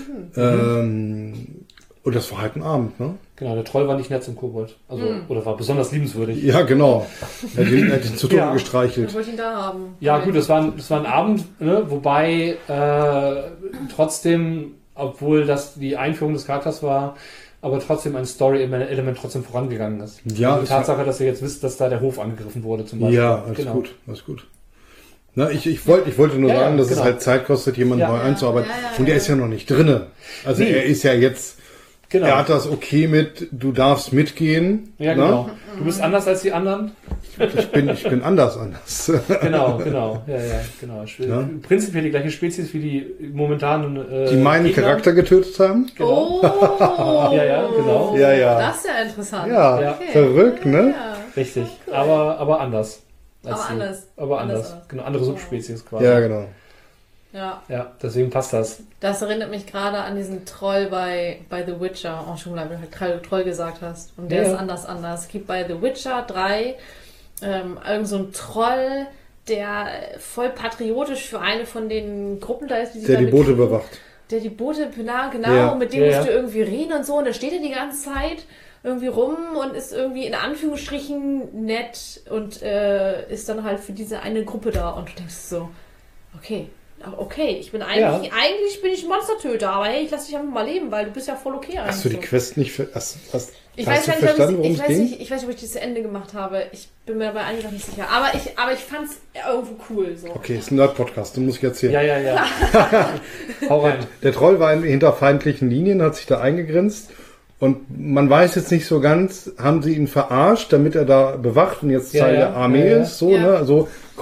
Und das war halt ein Abend, ne? Genau, der Troll war nicht nett zum Kobold. Also, oder war besonders liebenswürdig. Ja, genau. Er hat ihn zu Tode gestreichelt. Ich wollte ihn da haben. Ja, gut, das war ein Abend, ne? Wobei trotzdem, obwohl das die Einführung des Charakters war, aber trotzdem ein Story-Element trotzdem vorangegangen ist. Ja. Also die Tatsache, dass ihr jetzt wisst, dass da der Hof angegriffen wurde zum Beispiel. Ja, alles gut. Na, ich wollte nur sagen, dass es halt Zeit kostet, jemanden neu einzuarbeiten. Und der ist ja noch nicht drinne. Also er ist ja jetzt, er hat das okay mit, du darfst mitgehen. Ja, genau. Du bist anders als die anderen. Ich bin anders. Genau. Ja, genau. Ja? Prinzipiell die gleiche Spezies wie die momentanen die meinen Gegner. Charakter getötet haben. Genau. Oh! Ja, genau. Ja. Das ist ja interessant. Ja, okay. Verrückt, ne? Ja. Richtig. Cool. Aber anders. Aber anders. Genau, andere Subspezies quasi. Ja, genau. Ja, deswegen passt das. Das erinnert mich gerade an diesen Troll bei The Witcher. Oh, schon mal, weil du halt Troll gesagt hast. Und der ist anders. Es gibt bei The Witcher 3 irgend so einen Troll, der voll patriotisch für eine von den Gruppen da ist, der die Boote bewacht. Der die Boote, genau, mit dem musst du irgendwie reden und so. Und da steht er die ganze Zeit irgendwie rum und ist irgendwie in Anführungsstrichen nett und ist dann halt für diese eine Gruppe da. Und du denkst so, okay, ich bin eigentlich bin ich Monstertöter, aber hey, ich lass dich einfach mal leben, weil du bist ja voll okay. Hast du die Quest nicht ich weiß nicht, ob ich das Ende gemacht habe. Ich bin mir bei einigen Sachen nicht sicher. Aber ich fand's irgendwo cool. So. Okay, ist ein Nerd-Podcast, den muss ich erzählen. Ja. Hau rein. Der Troll war hinter feindlichen Linien, hat sich da eingegrenzt. Und man weiß jetzt nicht so ganz, haben sie ihn verarscht, damit er da bewacht und jetzt Teil der Armee ist? So, ne? Also, komm,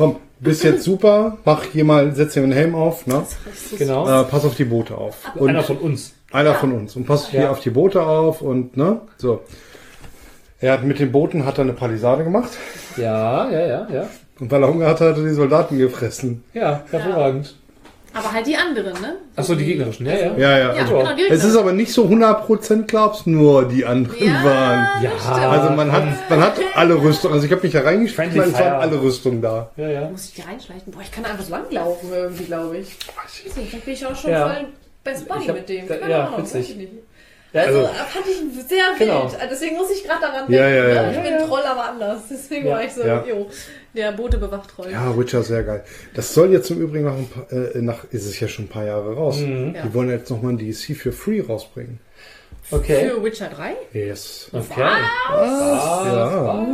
bist jetzt super, setz dir den Helm auf, ne? Genau. Pass auf die Boote auf. Und einer von uns. Und pass hier auf die Boote auf und, ne? So. Mit den Booten hat er eine Palisade gemacht. Ja. Und weil er Hunger hatte, hat er die Soldaten gefressen. Ja, hervorragend. Aber halt die anderen, ne? Achso, die gegnerischen, ja. Ja, also, genau, es ist aber nicht so 100% klar, ob es nur die anderen waren. Ja. Also man hat alle Rüstungen. Also ich habe mich da reingeschlichen, weil es waren alle Rüstungen da. Ja. Muss ich die reinschleichen? Boah, ich kann einfach so langlaufen irgendwie, glaube ich. Vielleicht bin ich auch schon voll Best Buddy mit dem. Witzig. Also fand ich sehr wild. Genau. Deswegen muss ich gerade daran denken. Ja. Ich bin Troll, aber anders. Deswegen war ich so, der Boote bewacht Troll. Ja, Witcher sehr geil. Das soll jetzt im Übrigen ist es ja schon ein paar Jahre raus. Die wollen jetzt nochmal ein DLC für Free rausbringen. Okay. Für Witcher 3? Yes. Okay. Ja.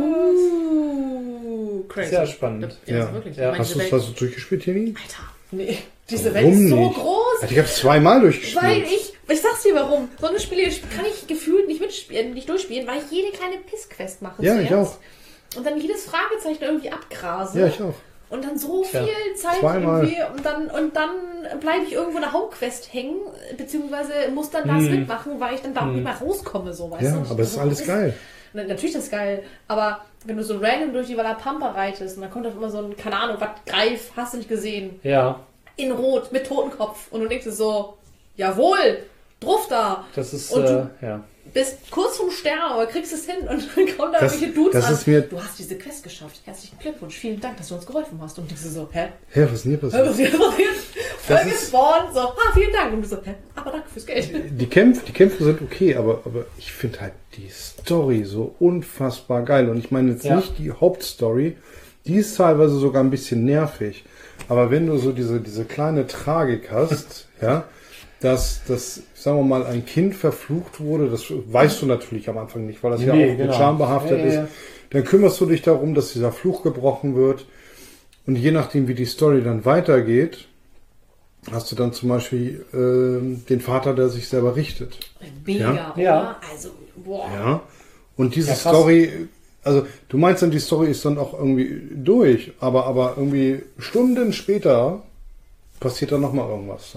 Crazy. Sehr spannend. Ja. Wirklich. Ja. Hast du es durchgeschspielt, Tini? Alter, nee. Diese Welt ist so groß. Ich habe es 2-mal durchgespielt. Weil ich sag's dir warum. So eine Spiele kann ich gefühlt nicht durchspielen, weil ich jede kleine Pissquest mache. Ja, ich auch. Und dann jedes Fragezeichen irgendwie abgrase. Ja, ich auch. Und dann so viel Zeit irgendwie und dann bleibe ich irgendwo in der Hauptquest hängen, beziehungsweise muss dann das mitmachen, weil ich dann da nicht mehr rauskomme, so, weißt du? Ja, aber es ist alles geil. Natürlich ist das geil, aber wenn du so random durch die Valapampa reitest und dann kommt auf immer so ein, keine Ahnung, was Greif, hast du nicht gesehen? Ja. In Rot, mit Totenkopf. Und du denkst dir so, jawohl, drauf da. Das ist, und du bist kurz vom Sterben, aber kriegst es hin und dann kommen da welche Dudes an. Du hast diese Quest geschafft. Herzlichen Glückwunsch. Vielen Dank, dass du uns geholfen hast. Und du so, hä? Was ist denn hier passiert? Was ist hier passiert? Voll gespawnt. So, vielen Dank. Und du so, hä? Aber danke fürs Geld. Die Kämpfe sind okay, aber ich finde halt die Story so unfassbar geil. Und ich meine jetzt nicht die Hauptstory. Die ist teilweise sogar ein bisschen nervig. Aber wenn du so diese kleine Tragik hast, dass sagen wir mal, ein Kind verflucht wurde, das weißt du natürlich am Anfang nicht, weil das auch mit Scham behaftet ist. Dann kümmerst du dich darum, dass dieser Fluch gebrochen wird. Und je nachdem, wie die Story dann weitergeht, hast du dann zum Beispiel den Vater, der sich selber richtet. Mega, oder? Also, boah. Ja. Und diese Story, also du meinst dann, die Story ist dann auch irgendwie durch, aber irgendwie Stunden später passiert dann nochmal irgendwas.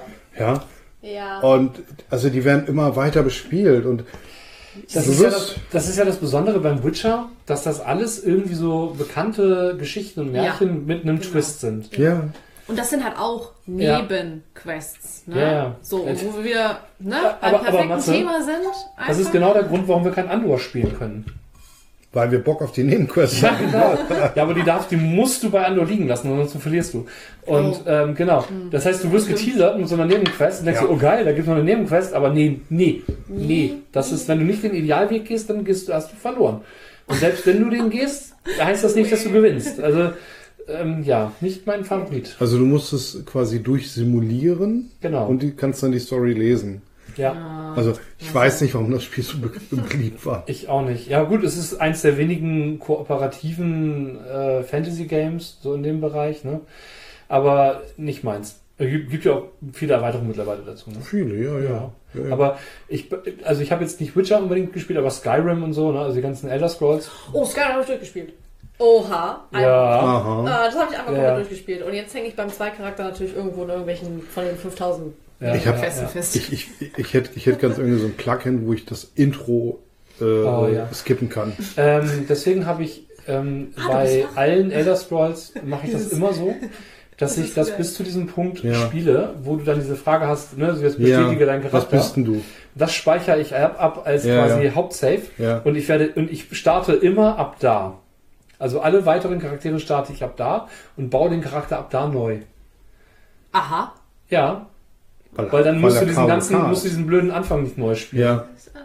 Ja. Und also die werden immer weiter bespielt und das ist ja das Besondere beim Witcher, dass das alles irgendwie so bekannte Geschichten und Märchen mit einem Twist sind. Ja. Und das sind halt auch Nebenquests. Ne? Ja. So, wo wir beim perfekten Thema sind. Das ist genau der Grund, warum wir kein Andor spielen können. Weil wir Bock auf die Nebenquests haben. Ja, genau. Ja, aber die musst du bei Andor liegen lassen, sonst verlierst du. Und genau. Das heißt, du wirst geteasert mit so einer Nebenquest und denkst dir, oh geil, da gibt es noch eine Nebenquest, aber nee. Das ist, wenn du nicht den Idealweg gehst, dann hast du verloren. Und selbst wenn du den gehst, heißt das nicht, dass du gewinnst. Also, nicht mein Favorit. Also du musst es quasi durchsimulieren. Genau. Und du kannst dann die Story lesen. Ja. Also ich weiß nicht, warum das Spiel so beliebt war. Ich auch nicht. Ja gut, es ist eins der wenigen kooperativen Fantasy-Games, so in dem Bereich, ne? Aber nicht meins. Es gibt ja auch viele Erweiterungen mittlerweile dazu. Ne? Viele, ja. Aber ich habe jetzt nicht Witcher unbedingt gespielt, aber Skyrim und so, ne? Also die ganzen Elder Scrolls. Oh, Skyrim habe ich durchgespielt. Oha. Das habe ich einfach komplett durchgespielt. Und jetzt hänge ich beim Zwei-Charakter natürlich irgendwo in irgendwelchen von den 5000 fest. Ich hätte ganz irgendwie so ein Plugin, wo ich das Intro skippen kann. Deswegen habe ich bei allen Elder Scrolls mache ich das immer so, dass ich das bis zu diesem Punkt spiele, wo du dann diese Frage hast, ne, jetzt bestätige deinen Charakter. Was bist denn du? Das speichere ich ab als quasi Hauptsave und ich starte immer ab da. Also alle weiteren Charaktere starte ich ab da und baue den Charakter ab da neu. Aha. Ja. Weil dann musst du diesen blöden Anfang nicht neu spielen.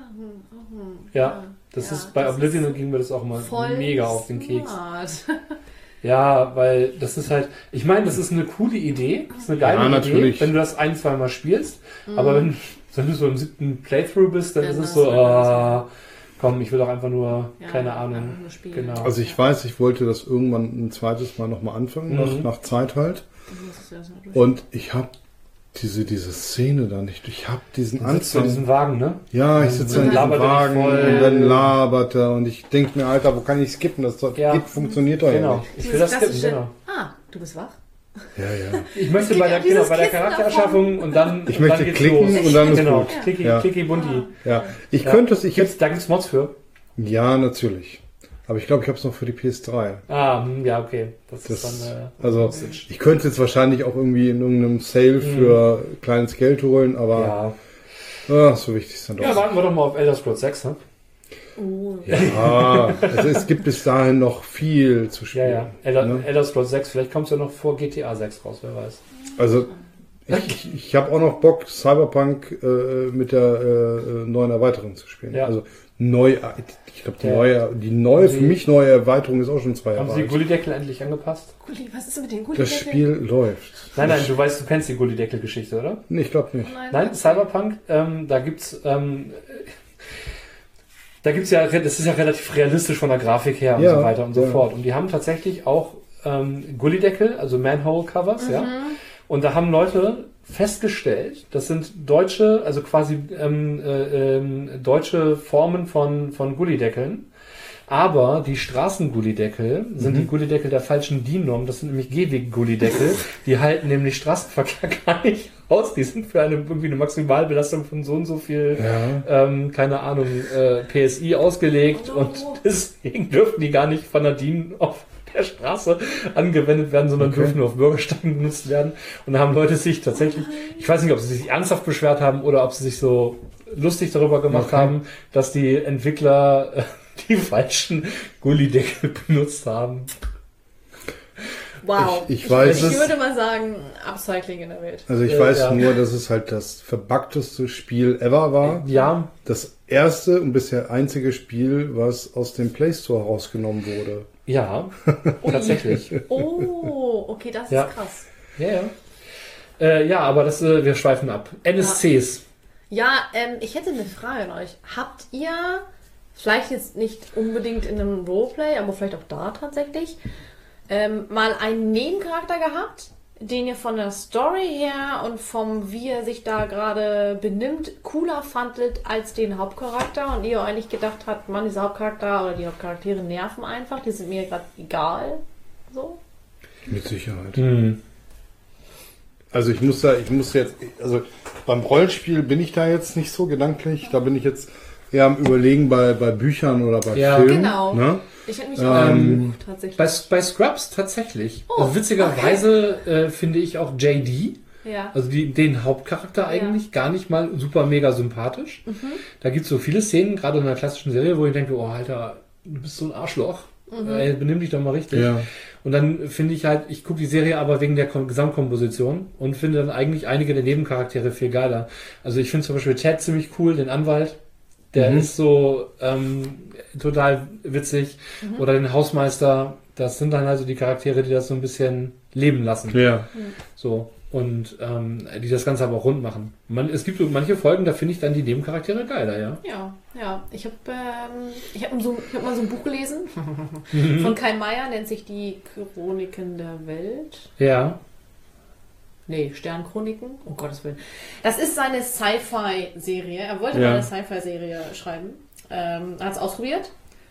Ja. Das ist bei Oblivion ging mir das auch immer mega auf den Keks. Ja, weil das ist halt, ich meine, das ist eine coole Idee, das ist eine geile Idee, wenn du das 1-2 Mal spielst, aber wenn du so im 7. Playthrough bist, dann ist es so, komm, ich will doch einfach nur, keine Ahnung. Genau. Also ich weiß, ich wollte das irgendwann ein zweites Mal nochmal anfangen, nach Zeit halt. Und ich habe diese Szene da nicht. Ich habe diesen Anfang. Du sitzt in diesem Wagen, ne? Ja, ich sitze in diesem Wagen und dann labert er und ich denke mir, Alter, wo kann ich skippen? Das funktioniert doch ja nicht. Ich will das skippen, genau. Du bist wach? Ja. Ich möchte bei der Charaktererschaffung und dann. Ich möchte klicken und dann ist genau. gut. Klicki, bunti. Ja. Da gibt's Mods für? Ja, natürlich. Aber ich glaube, ich habe es noch für die PS3. Ja, okay. Das ist dann, also, ich könnte jetzt wahrscheinlich auch irgendwie in irgendeinem Sale für kleines Geld holen, aber so wichtig ist dann doch. Ja, warten wir doch mal auf Elder Scrolls 6, ne? Ja, also es gibt bis dahin noch viel zu spielen. Ja. Elder Scrolls 6, vielleicht kommt es ja noch vor GTA 6 raus, wer weiß. Also, ich habe auch noch Bock, Cyberpunk mit der neuen Erweiterung zu spielen. Ja. Also, ich glaube, die für mich neue Erweiterung ist auch schon 2 Jahre alt. Haben Sie die Gullideckel endlich angepasst? Was ist mit den Gullideckeln? Das Spiel läuft. Nein, du kennst die Gullideckel-Geschichte, oder? Nee, ich glaube nicht. Nein, Cyberpunk, da gibt's ja, das ist ja relativ realistisch von der Grafik her und so weiter und so fort. Und die haben tatsächlich auch Gullideckel, also Manhole-Covers, ja. Und da haben Leute festgestellt, das sind deutsche, also quasi deutsche Formen von Gullideckeln. Aber die Straßengullideckel sind die Gullideckel der falschen DIN-Norm. Das sind nämlich Gehweg-Gullideckel. Die halten nämlich Straßenverkehr gar nicht aus. Die sind für irgendwie eine Maximalbelastung von so und so viel, keine Ahnung, PSI ausgelegt. Und deswegen dürfen die gar nicht von der DIN auf der Straße angewendet werden, sondern dürfen nur auf Bürgersteigen benutzt werden. Und da haben Leute sich tatsächlich, ich weiß nicht, ob sie sich ernsthaft beschwert haben oder ob sie sich so lustig darüber gemacht haben, dass die Entwickler die falschen Gullideckel benutzt haben. Wow. Ich weiß, ich würde mal sagen, Upcycling in der Welt. Also ich weiß nur, dass es halt das verbugteste Spiel ever war. Ja. Das erste und bisher einzige Spiel, was aus dem Play Store rausgenommen wurde. Ja, tatsächlich. Oh, okay, das ist krass. Ja, aber wir schweifen ab. NSCs. Ja, ich hätte eine Frage an euch. Habt ihr, vielleicht jetzt nicht unbedingt in einem Roleplay, aber vielleicht auch da tatsächlich, mal einen Nebencharakter gehabt, den ihr von der Story her und vom wie er sich da gerade benimmt, cooler fandet als den Hauptcharakter und ihr eigentlich gedacht habt, Mann, dieser Hauptcharakter oder die Hauptcharaktere nerven einfach, die sind mir gerade egal, so? Mit Sicherheit. Also ich muss jetzt, also beim Rollenspiel bin ich da jetzt nicht so gedanklich, da bin ich jetzt eher am Überlegen bei Büchern oder bei Filmen. Genau. Ne? Ich hätte mich auch tatsächlich. Bei Scrubs tatsächlich. Also witzigerweise finde ich auch JD, also den Hauptcharakter eigentlich gar nicht mal super mega sympathisch. Da gibt es so viele Szenen, gerade in einer klassischen Serie, wo ich denke, oh Alter, du bist so ein Arschloch. Benimm dich doch mal richtig. Ja. Und dann finde ich halt, ich gucke die Serie aber wegen der Gesamtkomposition und finde dann eigentlich einige der Nebencharaktere viel geiler. Also ich finde zum Beispiel Ted ziemlich cool, den Anwalt. Der ist so total witzig. Oder den Hausmeister. Das sind dann also die Charaktere, die das so ein bisschen leben lassen. Ja. So. Und die das Ganze aber auch rund machen. Es gibt so manche Folgen, da finde ich dann die Nebencharaktere geiler, ja. Ja. Ich habe mal so ein Buch gelesen von Kai Meier, nennt sich die Chroniken der Welt. Ja. Nee, Sternchroniken. Oh Gottes Willen. Das ist seine Sci-Fi-Serie. Er wollte mal eine Sci-Fi-Serie schreiben. Hat es ausprobiert.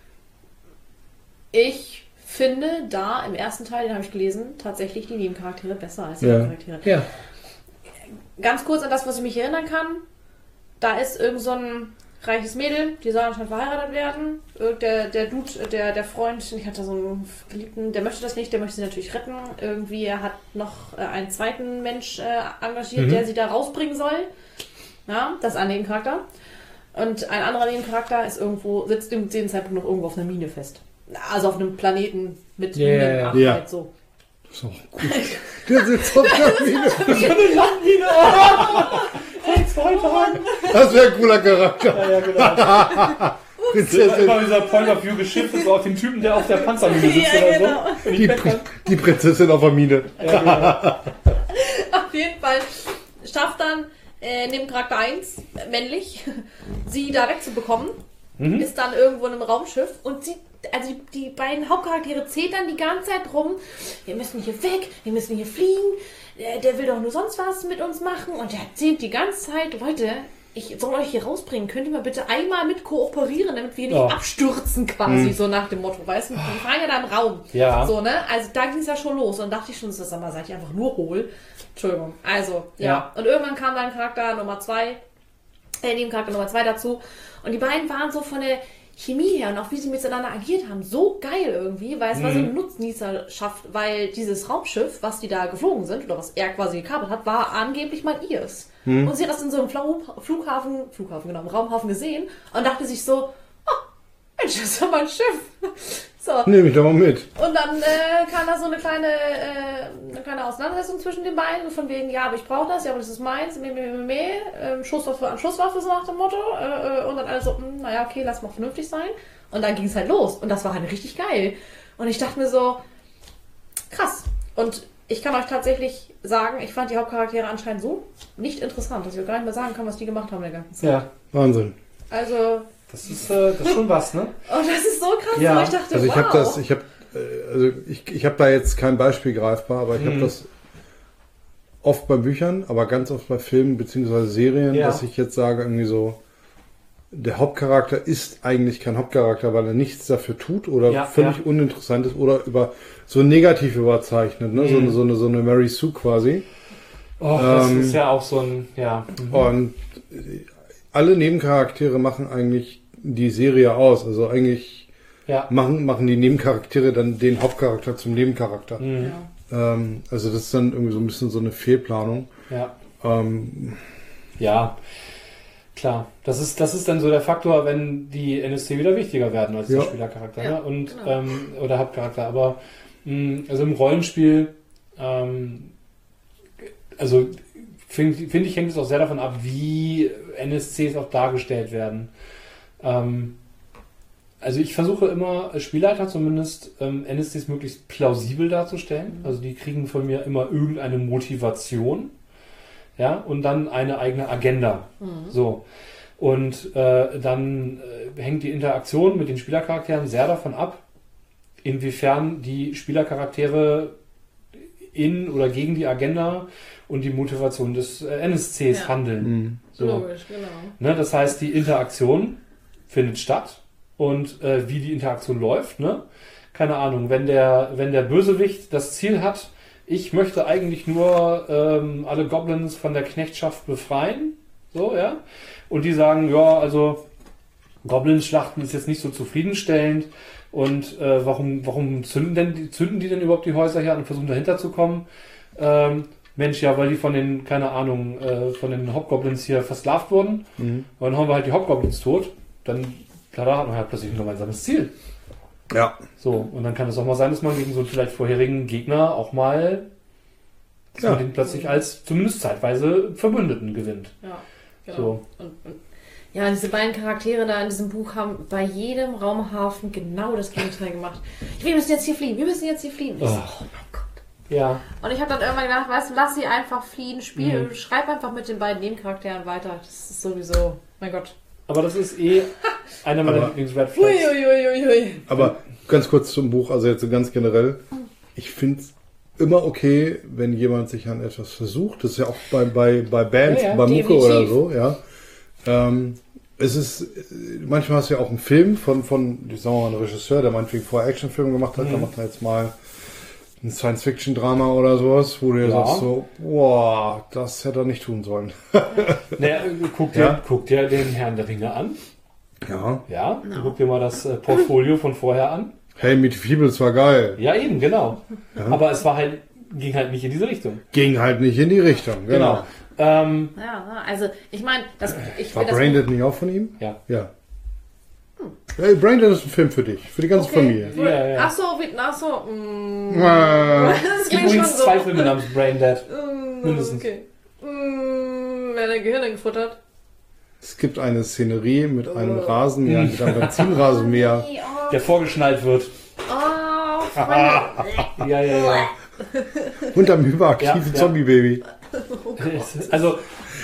Ich finde da im ersten Teil, den habe ich gelesen, tatsächlich die Nebencharaktere besser als die Hauptcharaktere. Ja. Ganz kurz an das, was ich mich erinnern kann. Da ist irgend so ein reiches Mädel, die soll anscheinend verheiratet werden. Der Dude, der Freund, ich hatte so einen Geliebten, der möchte das nicht, der möchte sie natürlich retten. Irgendwie, er hat noch einen zweiten Mensch engagiert, der sie da rausbringen soll. Ja, das ist ein Nebencharakter. Und ein anderer Nebencharakter ist sitzt im Zeitpunkt noch irgendwo auf einer Mine fest. Also auf einem Planeten mit Minenarbeit, so. Das ist auch gut. Der sitzt auf einer Mine. So eine Landmine. Vor 2 Tagen. Das wäre ein cooler Charakter. Ja, genau. Prinzessin. Immer dieser Point of View geschimpft so auf den Typen, der auf der Panzermine sitzt oder so. Die Prinzessin auf der Mine. Ja, genau. Auf jeden Fall schafft dann Nebencharakter 1, männlich, sie da wegzubekommen. Ist dann irgendwo in einem Raumschiff und die beiden Hauptcharaktere zetern die ganze Zeit rum. Wir müssen hier weg, wir müssen hier fliegen. Der will doch nur sonst was mit uns machen. Und der erzählt die ganze Zeit, Leute, ich soll euch hier rausbringen, könnt ihr mal bitte einmal mit kooperieren, damit wir nicht abstürzen quasi, so nach dem Motto, weißt du, die fahren ja da im Raum. Ja. So, ne? Also da ging es ja schon los und dachte ich schon, sag mal, seid ihr einfach nur hohl? Entschuldigung. Also, ja. Und irgendwann kam dann Nebencharakter Nummer 2 dazu und die beiden waren so von der Chemie her und auch wie sie miteinander agiert haben, so geil irgendwie, weil es war so eine Nutznießerschaft, weil dieses Raumschiff, was die da geflogen sind, oder was er quasi gekapert hat, war angeblich mal ihrs. Und sie hat das in so einem im Raumhafen gesehen und dachte sich so, Mensch, das ist ja mein Schiff. So. Nehme ich doch mal mit. Und dann kam da so eine kleine Auseinandersetzung zwischen den beiden, von wegen, ja, aber ich brauche das, ja, aber das ist meins, Schusswaffe an Schusswaffe, so nach dem Motto. Und dann alle so, naja, okay, lass mal vernünftig sein. Und dann ging es halt los. Und das war halt richtig geil. Und ich dachte mir so, krass. Und ich kann euch tatsächlich sagen, ich fand die Hauptcharaktere anscheinend so nicht interessant, dass ich gar nicht mehr sagen kann, was die gemacht haben in der ganzen Zeit. Ja, Wahnsinn. Also... Das ist schon was, ne? Oh, das ist so krass. Ja. Ich dachte, also ich habe da jetzt kein Beispiel greifbar, aber ich habe das oft bei Büchern, aber ganz oft bei Filmen bzw. Serien, dass ich jetzt sage, irgendwie so, der Hauptcharakter ist eigentlich kein Hauptcharakter, weil er nichts dafür tut oder völlig uninteressant ist oder so negativ überzeichnet, ne? So eine Mary Sue quasi. Oh, das ist ja auch so ein, Und alle Nebencharaktere machen eigentlich die Serie aus. Also eigentlich machen die Nebencharaktere dann den Hauptcharakter zum Nebencharakter. Also das ist dann irgendwie so ein bisschen so eine Fehlplanung. Ja, klar. Das ist dann so der Faktor, wenn die NSC wieder wichtiger werden als der Spielercharakter, ne? Und oder Hauptcharakter. Aber also im Rollenspiel, also finde ich, hängt es auch sehr davon ab, wie NSCs auch dargestellt werden. Also ich versuche immer, als Spielleiter zumindest, NSCs möglichst plausibel darzustellen. Also die kriegen von mir immer irgendeine Motivation, und dann eine eigene Agenda. So. Und dann hängt die Interaktion mit den Spielercharakteren sehr davon ab, inwiefern die Spielercharaktere in oder gegen die Agenda und die Motivation des NSCs handeln. So. Logisch, genau. Ne, das heißt, die Interaktion findet statt und wie die Interaktion läuft, ne? Keine Ahnung, wenn der Bösewicht das Ziel hat, ich möchte eigentlich nur alle Goblins von der Knechtschaft befreien, so, ja, und die sagen, also Goblins schlachten ist jetzt nicht so zufriedenstellend und warum zünden die denn überhaupt die Häuser hier an und versuchen dahinter zu kommen? Mensch, ja, weil die von den, keine Ahnung, von den Hobgoblins hier versklavt wurden. Und dann haben wir halt die Hobgoblins tot. Dann, klar, da hat man halt plötzlich ein gemeinsames Ziel. Ja. So, und dann kann es auch mal sein, dass man gegen so einen vielleicht vorherigen Gegner auch mal, dass man den plötzlich als zumindest zeitweise Verbündeten gewinnt. Ja, genau. So. Und diese beiden Charaktere da in diesem Buch haben bei jedem Raumhafen genau das Gegenteil gemacht. Wir müssen jetzt hier fliehen. Ich so, oh mein Gott. Ja. Und ich habe dann irgendwann gedacht, weißt du, lass sie einfach fliehen, schreib einfach mit den beiden Nebencharakteren weiter. Das ist sowieso, mein Gott. Aber das ist einer meiner Lieblings-Red Flags. Aber ganz kurz zum Buch, also jetzt so ganz generell. Ich finde es immer okay, wenn jemand sich an etwas versucht. Das ist ja auch bei Bands, bei Mucke oder so, es ist, manchmal hast du ja auch einen Film von ich sag mal, einem Regisseur, der meinetwegen vorher Actionfilm gemacht hat, da macht er jetzt mal ein Science-Fiction-Drama oder sowas, wo du sagst so, boah, das hätte er nicht tun sollen. Naja, guck dir den Herrn der Ringe an. Ja. Guck dir mal das Portfolio von vorher an. Hey, Meet Feebles war geil. Ja, eben, genau. Ja. Aber es ging halt nicht in diese Richtung. Ging halt nicht in die Richtung, genau. Also ich meine, war Braindead nicht auch von ihm? Ja. Hey, Braindead ist ein Film für dich, für die ganze Familie. Ja. Ach so. Es gibt übrigens 2 Filme namens Braindead. Mindestens. Okay. Wer dein Gehirn gefuttert? Es gibt eine Szenerie mit einem Rasenmäher, mit einem Benzinrasenmäher. Der vorgeschnallt wird. Oh, Freunde. Ja. Und am hyperaktiven Zombie-Baby. Also,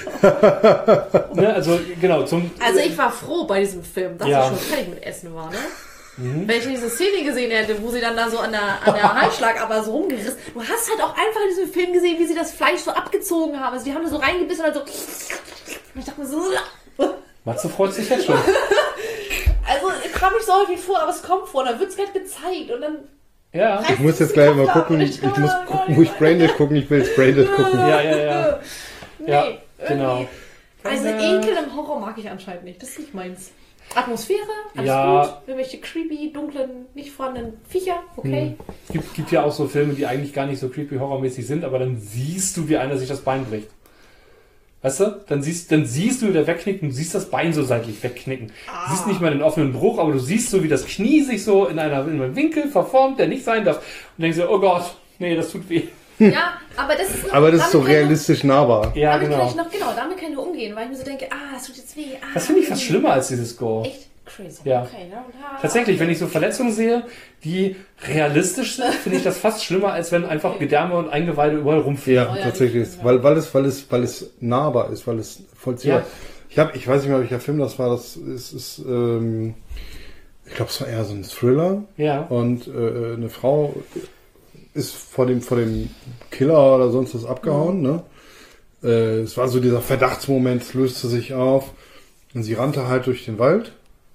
genau. Also ich war froh bei diesem Film, dass ich schon fertig mit Essen war, ne? Wenn ich diese Szene gesehen hätte, wo sie dann da so an der Halsschlag aber so rumgerissen. Du hast halt auch einfach in diesem Film gesehen, wie sie das Fleisch so abgezogen haben. Also die haben da so reingebissen und so. Und ich dachte mir so, Matze freut sich jetzt schon. Also, ich kam mich so häufig vor, aber es kommt vor, dann wird es gerade gezeigt und dann... Ja. Ich muss jetzt gleich mal gucken, ich muss gucken, wo ich Braindead gucken, ich will jetzt Braindead gucken. Ja. Nee, Ja, genau. Also Ekel im Horror mag ich anscheinend nicht, das ist nicht meins. Atmosphäre, alles gut, irgendwelche creepy, dunklen, nicht vorhandenen Viecher, okay. Gibt ja auch so Filme, die eigentlich gar nicht so creepy horrormäßig sind, aber dann siehst du, wie einer sich das Bein bricht. Weißt du? Dann siehst du, wie der wegknickt und du siehst das Bein so seitlich wegknicken. Du siehst nicht mal den offenen Bruch, aber du siehst so, wie das Knie sich so in einem Winkel verformt, der nicht sein darf. Und denkst dir, oh Gott, nee, das tut weh. Ja, aber das ist noch, aber das ist so realistisch nahbar. Ja, damit genau. Damit kann ich nur umgehen, weil ich mir so denke, es tut jetzt weh. Das finde ich fast schlimmer als dieses Gore. Echt crazy. Ja. Okay, ne? Tatsächlich, wenn ich so Verletzungen sehe, die realistisch sind, finde ich das fast schlimmer, als wenn einfach Gedärme und Eingeweide überall rumfliegen. Ja, tatsächlich. Weil es nahbar ist, weil es vollziehbar ist. Ich weiß nicht mehr, welcher Film das war. Das ist ich glaube, es war eher so ein Thriller. Ja. Und eine Frau ist vor dem Killer oder sonst was abgehauen. Ne? Es war so dieser Verdachtsmoment, es löste sich auf. Und sie rannte halt durch den Wald,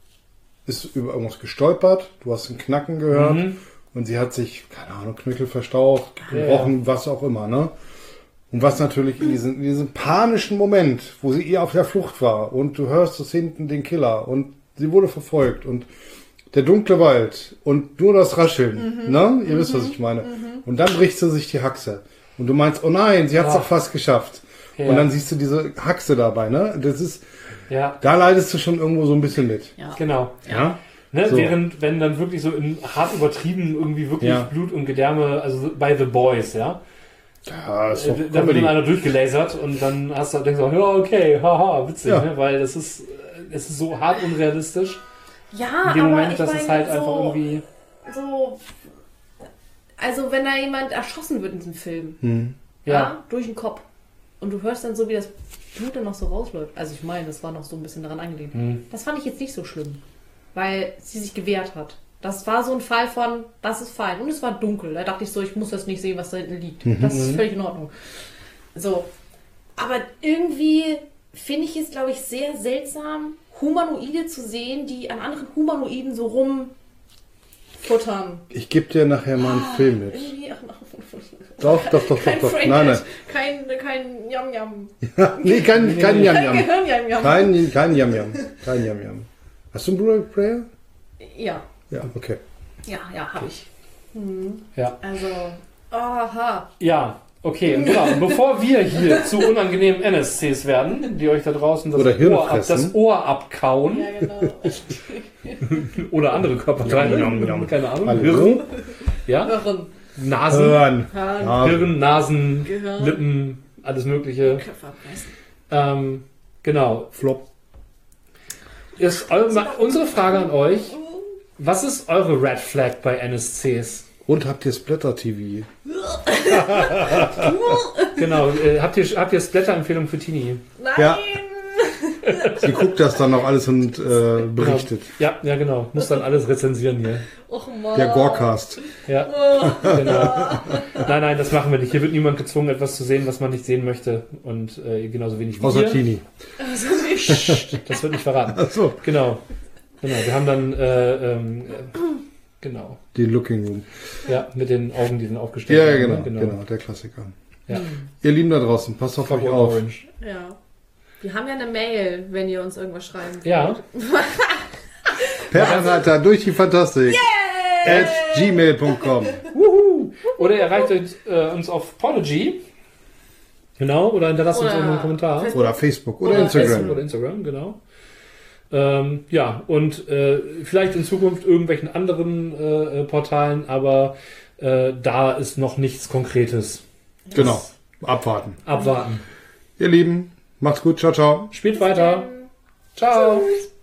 ist über irgendwas gestolpert, du hast einen Knacken gehört und sie hat sich, keine Ahnung, Knöchel verstaucht, gebrochen, was auch immer, ne? Und was natürlich in diesem panischen Moment, wo sie auf der Flucht war und du hörst es hinten den Killer und sie wurde verfolgt und der dunkle Wald und nur das Rascheln, ne? Ihr wisst, was ich meine. Und dann bricht sie sich die Haxe. Und du meinst, oh nein, sie hat es doch fast geschafft. Ja. Und dann siehst du diese Haxe dabei, ne? Das ist, da leidest du schon irgendwo so ein bisschen mit. Ja. Genau. Ja. Ne? So. Während, wenn dann wirklich so in hart übertrieben irgendwie wirklich Blut und Gedärme, also bei The Boys, ja. Ja, ist doch da wird dann einer durchgelasert und dann denkst du, ja, okay, haha, witzig, ne? Weil es ist so hart unrealistisch. Ja, in dem aber Moment, ich dass meine, es halt so, einfach irgendwie... So, also wenn da jemand erschossen wird in diesem Film, durch den Kopf, und du hörst dann so, wie das Blut dann noch so rausläuft. Also ich meine, das war noch so ein bisschen daran angelehnt. Das fand ich jetzt nicht so schlimm, weil sie sich gewehrt hat. Das war so ein Fall von, das ist fein. Und es war dunkel. Da dachte ich so, ich muss das nicht sehen, was da hinten liegt. Das ist völlig in Ordnung. So. Aber irgendwie finde ich es, glaube ich, sehr seltsam, Humanoide zu sehen, die an anderen Humanoiden so rumfuttern. Ich gebe dir nachher mal einen Film mit. Doch. Kein Nein. Kein Yam-Yam. Nee, kein Yam-Yam. Kein Yam-Yam. Kein Yam-Yam. Hast du einen Blu-ray-Player? Ja. Ja, okay. Ja, habe ich. Ja. Also, aha. Ja, okay. Und genau, bevor wir hier zu unangenehmen NSCs werden, die euch da draußen das Ohr abkauen. Ja, genau. Oder andere Körperteile. Keine Ahnung. Hirn. Ja. Hirn. Nasen. Hirn, Nasen, Gehirn. Lippen, alles Mögliche. Köpfe abreißen. Genau. Flop. Ist unsere Frage an euch. Was ist eure Red Flag bei NSCs? Und habt ihr Splatter-TV? Genau. Habt ihr Splatter-Empfehlung für Tini? Nein! Ja. Sie guckt das dann noch alles und berichtet. Ja, genau. Muss dann alles rezensieren hier. Och Mann. Der Gorecast. Ja, genau. Nein, das machen wir nicht. Hier wird niemand gezwungen, etwas zu sehen, was man nicht sehen möchte. Und genauso wenig wie außer Tini. Also nicht. Das wird nicht verraten. Ach so. Genau. Wir haben dann genau. Den Looking Room. Ja, mit den Augen, die dann aufgestellt werden. Ja, genau, der Klassiker. Ja. Ihr Lieben da draußen, passt auf euch auf. Ja. Wir haben ja eine Mail, wenn ihr uns irgendwas schreiben wollt. Ja. Per Anhalter durch die Fantastik. Yay! @gmail.com. Oder ihr erreicht uns auf Podigy. Genau, oder hinterlasst uns irgendeinen Kommentar. Facebook. Oder Facebook oder Instagram. Oder Instagram, genau. Ja, und vielleicht in Zukunft irgendwelchen anderen Portalen, aber da ist noch nichts Konkretes. Genau. Abwarten. Abwarten. Ihr Lieben, macht's gut. Ciao, ciao. Spielt weiter. Ciao. Tschüss.